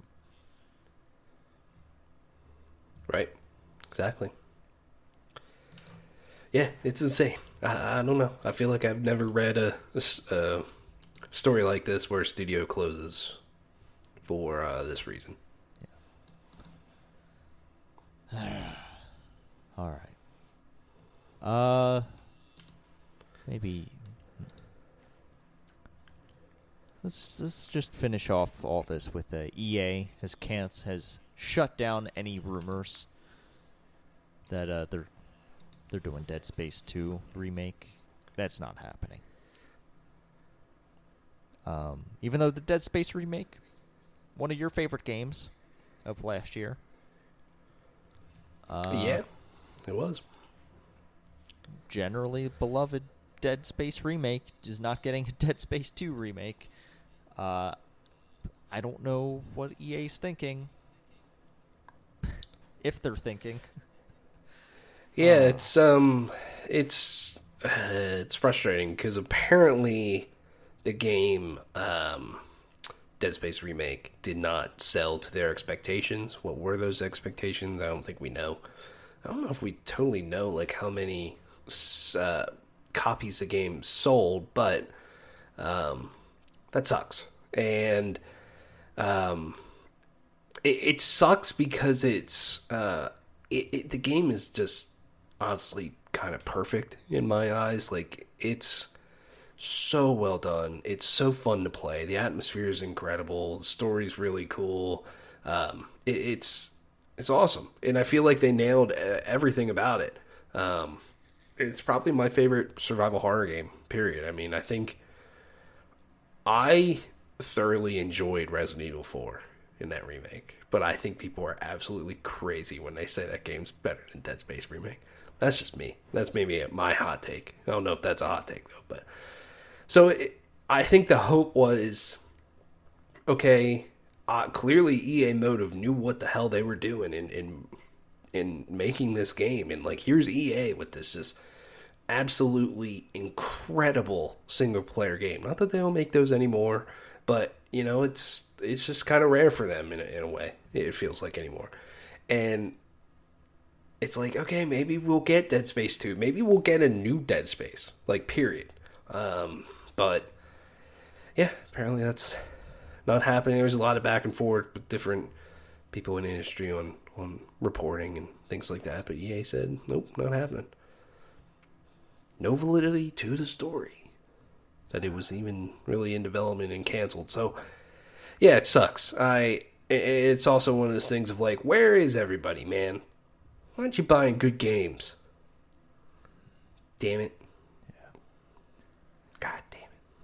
Right. Exactly. Yeah, it's insane. I, I don't know. I feel like I've never read a, a, a story like this where a studio closes for uh, this reason. Yeah. All right. Uh, maybe let's let's just finish off all this with uh, E A has can't has shut down any rumors that uh, they're they're doing Dead Space two remake. That's not happening. Um, even though the Dead Space remake, one of your favorite games of last year. Uh, yeah, it was. Generally beloved Dead Space remake is not getting a Dead Space two remake. Uh, I don't know what E A's thinking. If they're thinking. Yeah, uh, it's um, it's uh, it's frustrating because apparently the game um, Dead Space remake did not sell to their expectations. What were those expectations? I don't think we know. I don't know if we totally know like how many uh, copies the game sold, but um, that sucks. And um, it, it sucks because it's uh, it, it, the game is just honestly kind of perfect in my eyes. Like, it's so well done. It's so fun to play. The atmosphere is incredible. The story's really cool. Um, it, it's it's awesome, and I feel like they nailed everything about it. Um, it's probably my favorite survival horror game. Period. I mean, I think I thoroughly enjoyed Resident Evil four in that remake, but I think people are absolutely crazy when they say that game's better than Dead Space remake. That's just me. That's maybe my hot take. I don't know if that's a hot take though, but so it, I think the hope was, okay, uh, clearly E A Motive knew what the hell they were doing in, in in making this game, and like, here's E A with this just absolutely incredible single player game. Not that they don't make those anymore, but you know, it's it's just kind of rare for them in a, in a way. It feels like anymore, and it's like, okay, maybe we'll get Dead Space two. Maybe we'll get a new Dead Space, like, period. Um, but yeah, apparently that's not happening. There's a lot of back and forth with different people in the industry on, on reporting and things like that. But E A said, nope, not happening. No validity to the story that it was even really in development and canceled. So yeah, it sucks. I, it's also one of those things of like, where is everybody, man? Why aren't you buying good games? Damn it. Yeah. God damn it.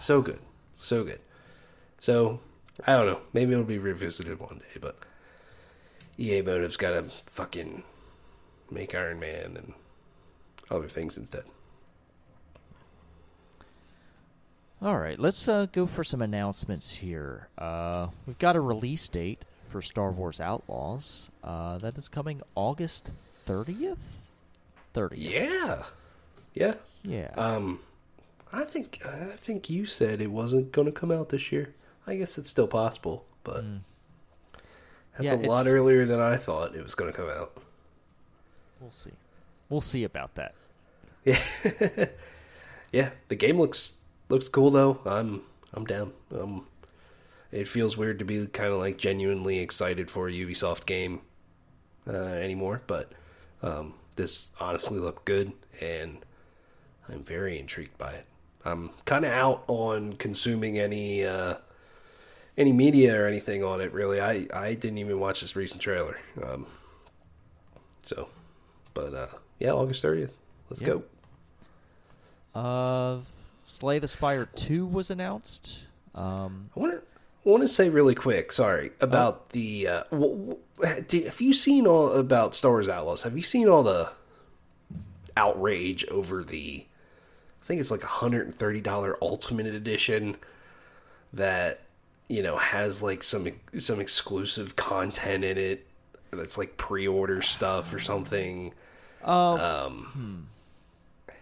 So good. So good. So, I don't know. Maybe it'll be revisited one day, but E A Motive's got to fucking make Iron Man and other things instead. All right, let's uh, go for some announcements here. Uh, we've got a release date for Star Wars Outlaws. Uh, that is coming August thirtieth? thirtieth. Yeah. Yeah. Yeah. Um, I think I think you said it wasn't going to come out this year. I guess it's still possible, but mm. that's yeah, a lot earlier than I thought it was going to come out. We'll see. We'll see about that. Yeah. Yeah, the game looks looks cool though. I'm I'm down. Um it feels weird to be kind of like genuinely excited for a Ubisoft game uh, anymore, but um this honestly looked good and I'm very intrigued by it. I'm kind of out on consuming any uh any media or anything on it, really. I, I didn't even watch this recent trailer. Um, so, but, uh, yeah, August thirtieth. Let's yep. go. Uh, Slay the Spire two was announced. Um, I want to I want to say really quick, sorry, about oh. the, uh, w- w- did, have you seen all about Star Wars Outlaws? Have you seen all the outrage over the, I think it's like a one hundred thirty dollars Ultimate Edition that, you know, has like some some exclusive content in it that's like pre-order stuff or something. Uh, um, hmm.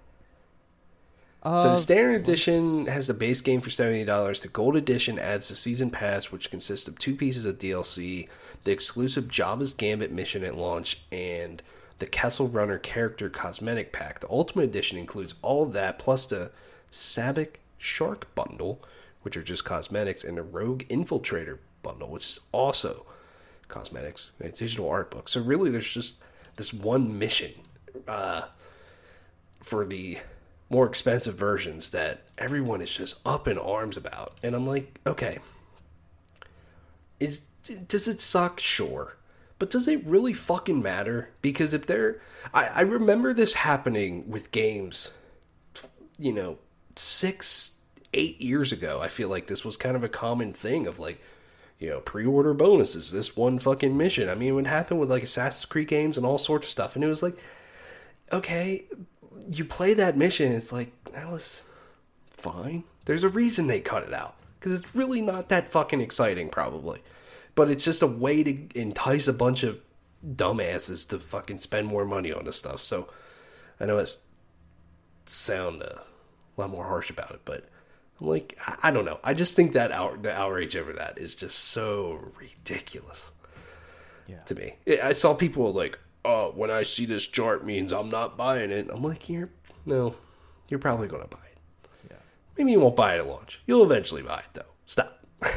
uh, so the standard edition has the base game for seventy dollars. The gold edition adds the season pass, which consists of two pieces of D L C, the exclusive Jabba's Gambit mission at launch, and the Kessel Runner character cosmetic pack. The Ultimate Edition includes all of that, plus the Sabak Shark bundle, which are just cosmetics, and the Rogue Infiltrator bundle, which is also cosmetics and a digital art book. So really, there's just this one mission uh, for the more expensive versions that everyone is just up in arms about. And I'm like, okay, is does it suck? Sure. But does it really fucking matter? Because if they're... I, I remember this happening with games, you know, six... Eight years ago, I feel like this was kind of a common thing of like, you know, pre-order bonuses, this one fucking mission. I mean, it would happen with like Assassin's Creed games and all sorts of stuff. And it was like, okay, you play that mission, it's like, that was fine. There's a reason they cut it out. Because it's really not that fucking exciting, probably. But it's just a way to entice a bunch of dumbasses to fucking spend more money on this stuff. So, I know it's sound uh, a lot more harsh about it, but I'm like, I don't know. I just think that out, the outrage over that is just so ridiculous yeah. to me. I saw people like, oh, when I see this chart means I'm not buying it. I'm like, you're, no, you're probably going to buy it. Yeah. Maybe you won't buy it at launch. You'll eventually buy it, though. Stop.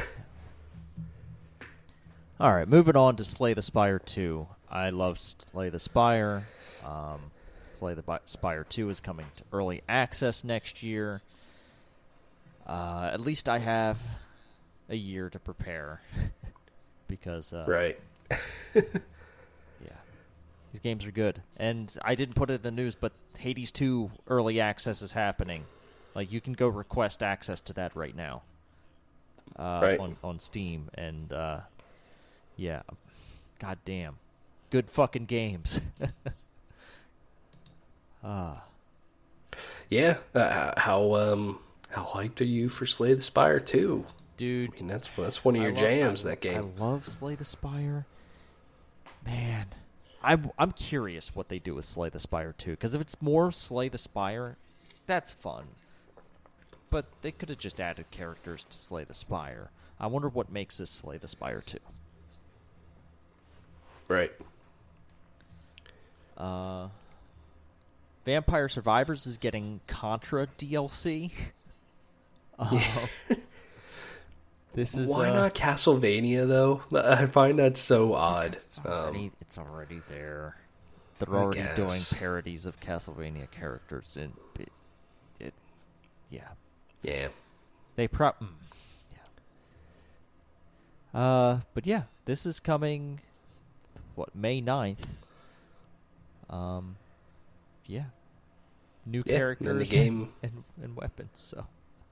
All right, moving on to Slay the Spire two. I love Slay the Spire. Um, Slay the Spire two is coming to early access next year. Uh, at least I have a year to prepare because uh, right. yeah, these games are good, and I didn't put it in the news, but Hades two early access is happening. Like you can go request access to that right now, uh, right. on on Steam, and uh, yeah, god damn, good fucking games. Ah, uh. yeah. Uh, how um. How hyped are you for Slay the Spire two? Dude, I mean, that's that's one of your love, jams, I, that game. I love Slay the Spire. Man, I'm, I'm curious what they do with Slay the Spire two. Because if it's more Slay the Spire, that's fun. But they could have just added characters to Slay the Spire. I wonder what makes this Slay the Spire two. Right. Uh, Vampire Survivors is getting Contra D L C. Uh, this is why uh, not Castlevania though? I find that so odd. It's already, um, it's already there. They're already doing parodies of Castlevania characters, and it, it yeah, yeah. They pro, mm, yeah. Uh, but yeah, this is coming. What, May ninth? Um, yeah. New yeah, characters and the game and, and weapons. So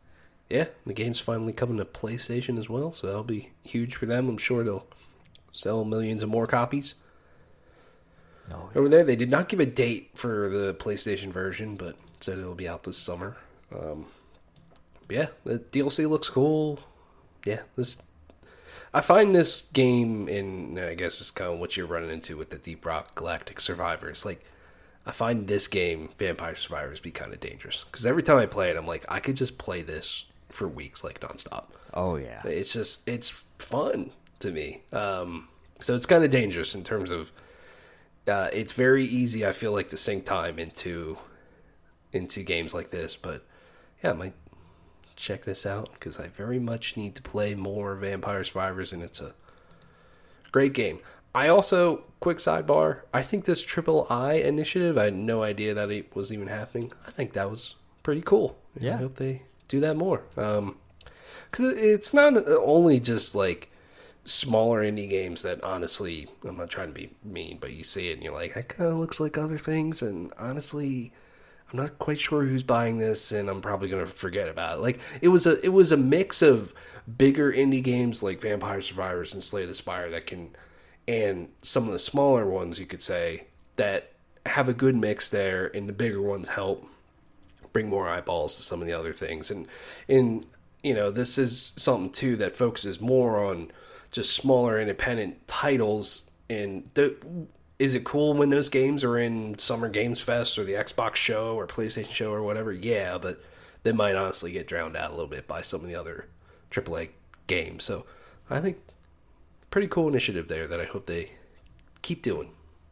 yeah, the game's finally coming to PlayStation as well, so that'll be huge for them. I'm sure they'll sell millions of more copies. No, Over there, they did not give a date for the PlayStation version, but said it'll be out this summer. Um, yeah, the D L C looks cool. Yeah, this I find this game, in I guess it's kind of what you're running into with the Deep Rock Galactic Survivors. Like, I find this game, Vampire Survivors, be kind of dangerous because every time I play it, I'm like, I could just play this for weeks, like nonstop. Oh yeah, It's just it's fun to me. Um, so it's kind of dangerous in terms of uh, it's very easy. I feel like to sink time into into games like this, but yeah, I might check this out because I very much need to play more Vampire Survivors, and it's a great game. I also, quick sidebar, I think this Triple I initiative, I had no idea that it was even happening. I think that was pretty cool. Yeah. I hope they do that more. Um, because it's not only just like smaller indie games that honestly, I'm not trying to be mean, but you see it and you're like, that kind of looks like other things, and honestly, I'm not quite sure who's buying this, and I'm probably gonna forget about it. Like it was a it was a mix of bigger indie games like Vampire Survivors and Slay the Spire that can, and some of the smaller ones you could say that have a good mix there, and the bigger ones help bring more eyeballs to some of the other things. And in you know, this is something too that focuses more on just smaller independent titles. And the, is it cool when those games are in Summer Games Fest or the Xbox show or PlayStation show or whatever? Yeah, but they might honestly get drowned out a little bit by some of the other triple A games. So I think pretty cool initiative there that I hope they keep doing.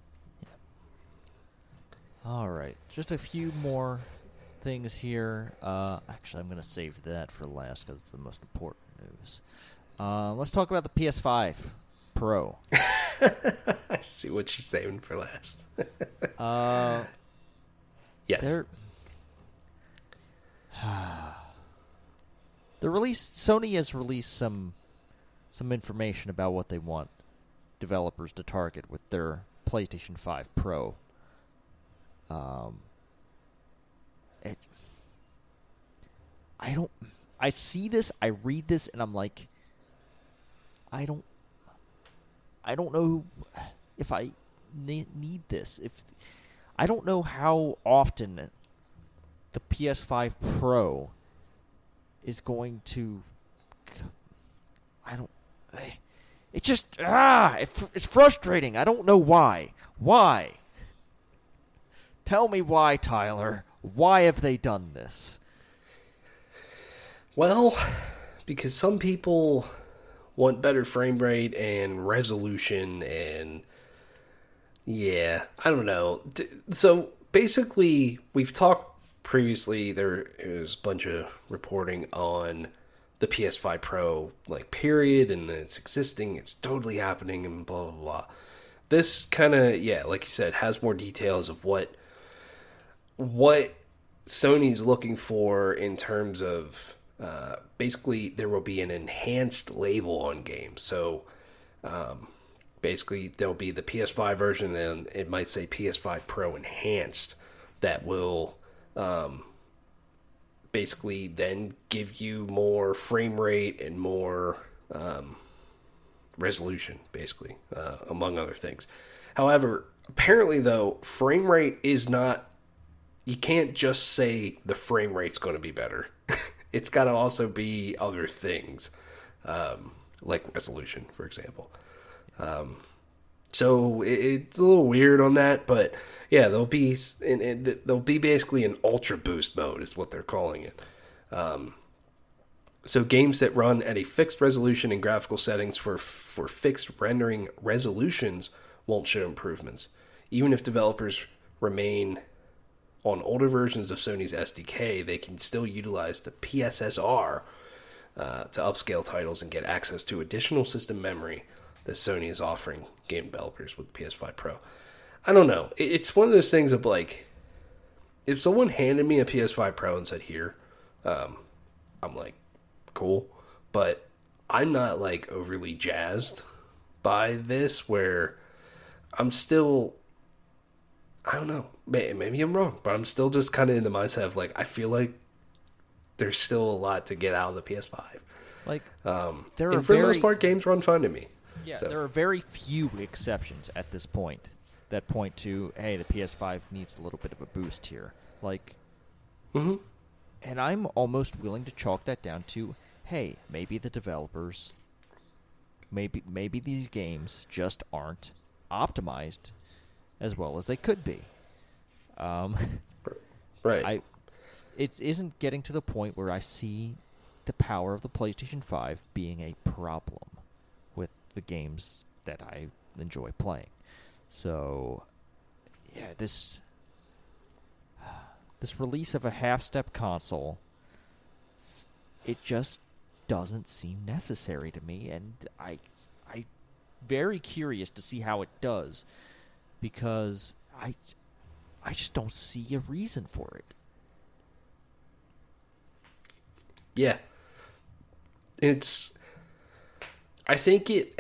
All right, just a few more things here. Uh, actually, I'm going to save that for last because it's the most important news. Uh, let's talk about the P S five Pro. I see what she's saving for last. uh, yes. They're, the release Sony has released some some information about what they want developers to target with their PlayStation five Pro. Um, it, I don't. I see this. I read this, and I'm like, I don't. I don't know if I ne- need this. If I don't know how often the P S five Pro is going to. I don't. It just ah, it, it's frustrating. I don't know why. Why? Tell me why, Tyler. Why have they done this? Well, because some people want better frame rate and resolution, and yeah, I don't know. So basically, we've talked previously, there is a bunch of reporting on the P S five Pro, like, period, and it's existing, it's totally happening, and blah, blah, blah. This kind of, yeah, like you said, has more details of what what Sony's looking for in terms of uh, basically there will be an enhanced label on games. So um, basically there'll be the P S five version, and it might say P S five Pro Enhanced that will um, basically then give you more frame rate and more um, resolution, basically, uh, among other things. However, apparently though, frame rate is not, you can't just say the frame rate's going to be better. It's got to also be other things, um, like resolution, for example. Um, so it, it's a little weird on that, but yeah, there'll be in, in, there'll be basically an ultra boost mode, is what they're calling it. Um, so games that run at a fixed resolution and graphical settings for for fixed rendering resolutions won't show improvements, even if developers remain on older versions of Sony's S D K. They can still utilize the P S S R uh, to upscale titles and get access to additional system memory that Sony is offering game developers with P S five Pro. I don't know. It's one of those things of like, if someone handed me a P S five Pro and said, here, um, I'm like, cool. But I'm not like overly jazzed by this, where I'm still, I don't know, maybe I'm wrong, but I'm still just kind of in the mindset of like, I feel like there's still a lot to get out of the P S five. Like, Um, there and are for very, the most part, games run fun to me. Yeah, so. there are very few exceptions at this point that point to, hey, the P S five needs a little bit of a boost here. Like, mm-hmm. And I'm almost willing to chalk that down to, hey, maybe the developers, maybe maybe these games just aren't optimized as well as they could be. Um, right. I, it isn't getting to the point where I see the power of the PlayStation five being a problem with the games that I enjoy playing. So, yeah, this this release of a half-step console, it just doesn't seem necessary to me, and I I very curious to see how it does, because I I just don't see a reason for it. Yeah. It's I think it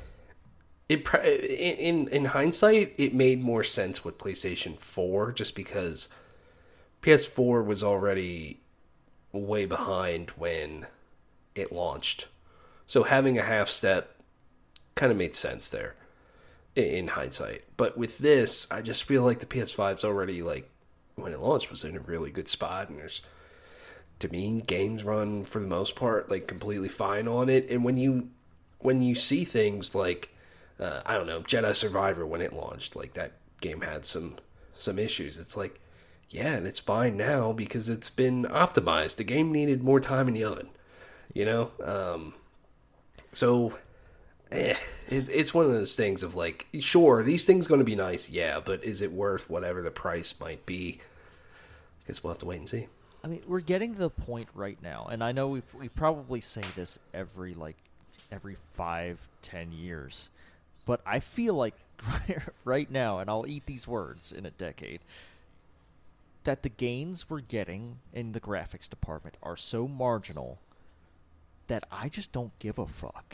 it in in hindsight it made more sense with PlayStation four, just because P S four was already way behind when it launched. So having a half step kind of made sense there in hindsight. But with this, I just feel like the P S five's already, like, when it launched, was in a really good spot, and there's, to me, games run for the most part like completely fine on it. And when you when you see things like uh, I don't know, Jedi Survivor, when it launched, like, that game had some some issues. It's like, yeah, and it's fine now because it's been optimized. The game needed more time in the oven, you know? Um, so, eh, it, it's one of those things of, like, sure, these things going to be nice, yeah, but is it worth whatever the price might be? I guess we'll have to wait and see. I mean, we're getting to the point right now, and I know we we probably say this every, like, every five, ten years, but I feel like right now, and I'll eat these words in a decade, that the gains we're getting in the graphics department are so marginal that I just don't give a fuck.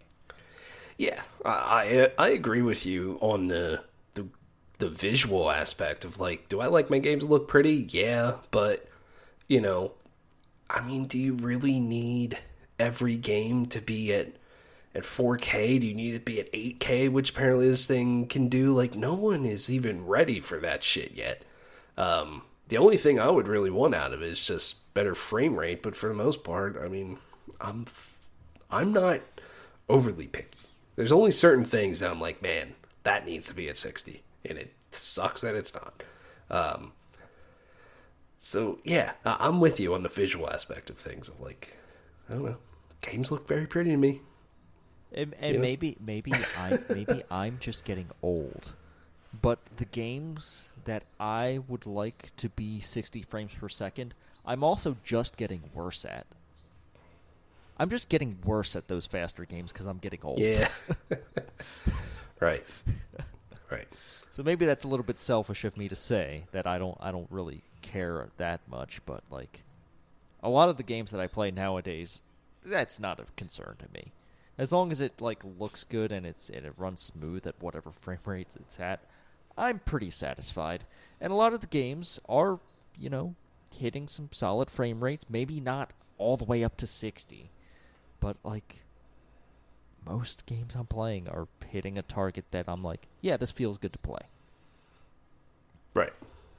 Yeah, I I, I agree with you on the, the the visual aspect of, like, do I like my games to look pretty? Yeah, but, you know, I mean, do you really need every game to be at at four K? Do you need it to be at eight K, which apparently this thing can do? Like, no one is even ready for that shit yet. Um, the only thing I would really want out of it is just better frame rate, but for the most part, I mean, I'm I'm not overly picky. There's only certain things that I'm like, man, that needs to be at sixty, and it sucks that it's not. Um, so, yeah, I'm with you on the visual aspect of things. Of, like, I don't know, games look very pretty to me. And, and you know? maybe maybe I maybe I'm just getting old, but the games that I would like to be sixty frames per second, I'm also just getting worse at. I'm just getting worse at those faster games because I'm getting old. Yeah. Right. Right. So maybe that's a little bit selfish of me to say that I don't I don't really care that much, but, like, a lot of the games that I play nowadays, that's not a concern to me. As long as it, like, looks good and it's and it runs smooth at whatever frame rate it's at, I'm pretty satisfied. And a lot of the games are, you know, hitting some solid frame rates, maybe not all the way up to sixty, but, like, most games I'm playing are hitting a target that I'm like, yeah, this feels good to play. Right.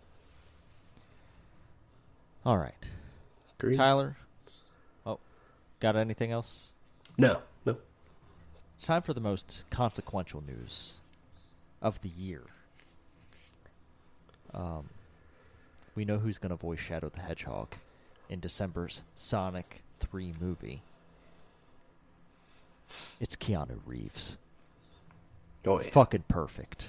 All right. Agreed. Tyler, oh, got anything else? No, no. It's time for the most consequential news of the year. Um, we know who's going to voice Shadow the Hedgehog in December's Sonic three movie. It's Keanu Reeves. Oh, it's yeah. fucking perfect.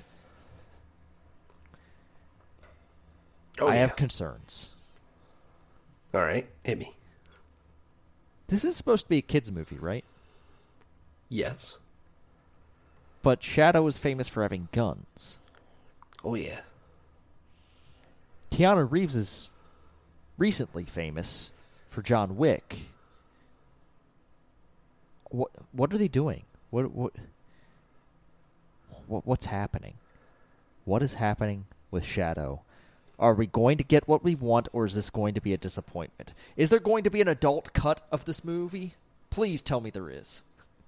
Oh, I yeah. have concerns. All right, hit me. This is supposed to be a kids' movie, right? Yes. But Shadow is famous for having guns. Oh, yeah. Keanu Reeves is recently famous for John Wick. What what are they doing? What what what what's happening? What is happening with Shadow? Are we going to get what we want, or is this going to be a disappointment? Is there going to be an adult cut of this movie? Please tell me there is.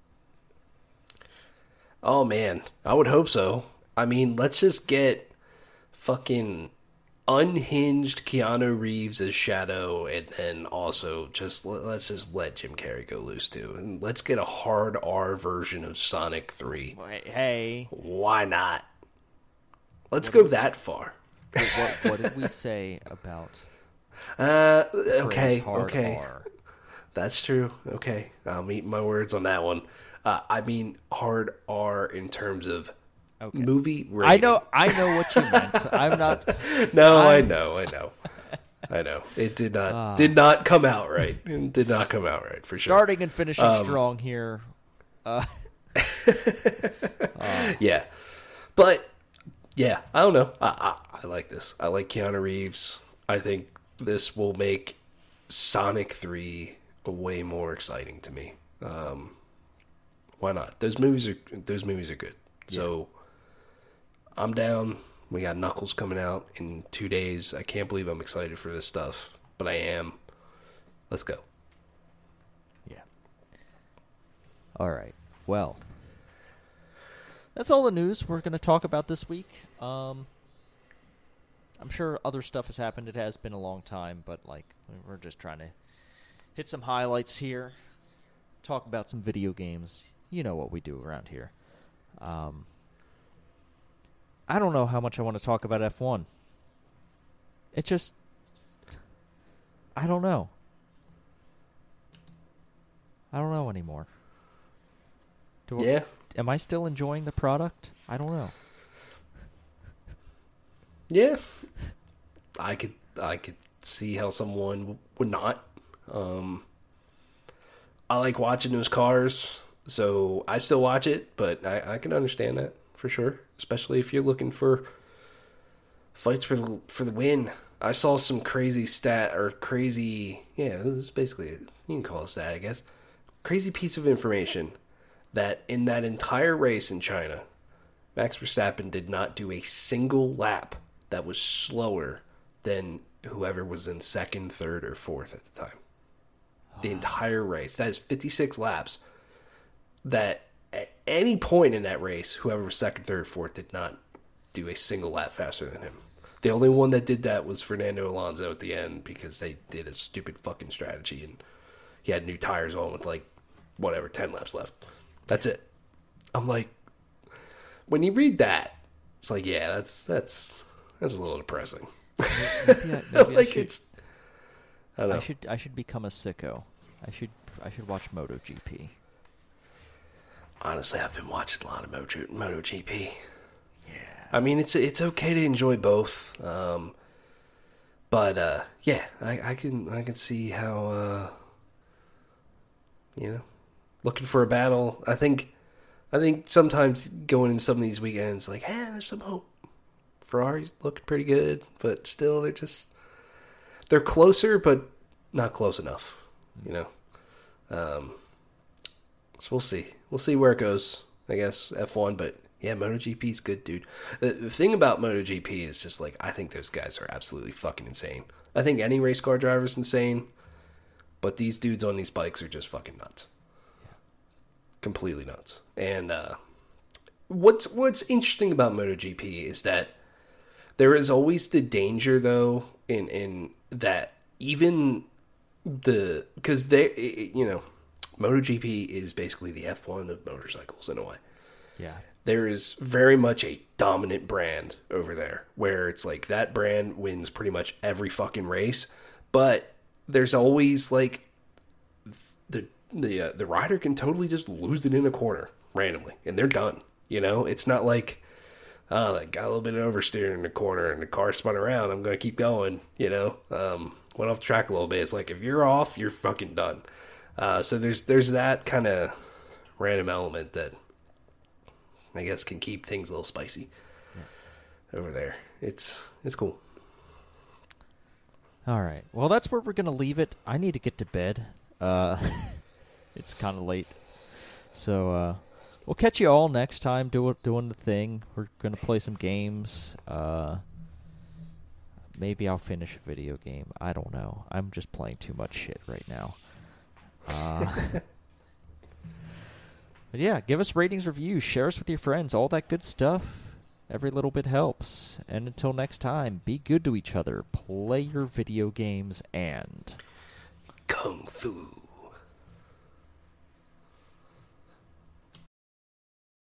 Oh, man. I would hope so. I mean, let's just get fucking unhinged Keanu Reeves as Shadow, and then also just let's just let Jim Carrey go loose too, and let's get a hard R version of Sonic three. Hey, why not? Let's go that far. What, what did we say about? Uh, okay, hard okay, R? That's true. Okay, I'll eat my words on that one. Uh, I mean hard R in terms of. Okay. Movie rating. I know I know what you meant. I'm not No, I'm... I know, I know. I know. It did not uh, did not come out right. It did not come out right for sure. Starting and finishing um, strong here. Uh, uh, yeah. But yeah, I don't know. I, I I like this. I like Keanu Reeves. I think this will make Sonic three way more exciting to me. Um, why not? Those movies are those movies are good. Yeah. So I'm down. We got Knuckles coming out in two days. I can't believe I'm excited for this stuff, but I am. Let's go. Yeah. All right. Well, that's all the news we're going to talk about this week. Um, I'm sure other stuff has happened. It has been a long time, but like we're just trying to hit some highlights here, talk about some video games. You know what we do around here. Um, I don't know how much I want to talk about F one. It just... I don't know. I don't know anymore. Do yeah. I, am I still enjoying the product? I don't know. Yeah. I could I could see how someone would not. Um, I like watching those cars, so I still watch it, but I, I can understand that. For sure, especially if you're looking for fights for the for the win. I saw some crazy stat or crazy, yeah, this is basically you can call it a stat, I guess. Crazy piece of information that in that entire race in China, Max Verstappen did not do a single lap that was slower than whoever was in second, third, or fourth at the time. The entire race. That is fifty-six laps. That. At any point in that race, whoever was second, third, fourth did not do a single lap faster than him. The only one that did that was Fernando Alonso at the end because they did a stupid fucking strategy and he had new tires on with like, whatever, ten laps left. That's it. I'm like, when you read that, it's like, yeah, that's that's that's a little depressing. Maybe I, maybe like I should, it's. I, don't know. I should I should become a sicko. I should I should watch MotoGP. Honestly, I've been watching a lot of Moto MotoGP. Yeah. I mean, it's it's okay to enjoy both, um, but uh, yeah, I, I can I can see how uh, you know, looking for a battle. I think I think sometimes going in some of these weekends, like, hey, there's some hope. Ferrari's looking pretty good, but still, they're just they're closer, but not close enough. You know, um, so we'll see. We'll see where it goes, I guess, F one, but yeah, MotoGP is good, dude. The, the thing about MotoGP is just, like, I think those guys are absolutely fucking insane. I think any race car driver is insane, but these dudes on these bikes are just fucking nuts. Yeah. Completely nuts. And uh, what's what's interesting about MotoGP is that there is always the danger, though, in, in that even the... Because they, you know... MotoGP is basically the F one of motorcycles in a way. Yeah. There is very much a dominant brand over there where it's like that brand wins pretty much every fucking race, but there's always like the the uh, the rider can totally just lose it in a corner randomly and they're done. You know, it's not like oh, I got a little bit of oversteer in the corner and the car spun around. I'm going to keep going, you know. Um, went off the track a little bit. It's like if you're off, you're fucking done. Uh, so there's there's that kind of random element that I guess can keep things a little spicy yeah. over there. It's it's cool. All right. Well, that's where we're gonna leave it. I need to get to bed. Uh, it's kind of late, so uh, we'll catch you all next time do, doing the thing. We're gonna play some games. Uh, maybe I'll finish a video game. I don't know. I'm just playing too much shit right now. Uh, but yeah, give us ratings, reviews, share us with your friends, all that good stuff. Every little bit helps. And until next time, be good to each other, play your video games, and Kung Fu.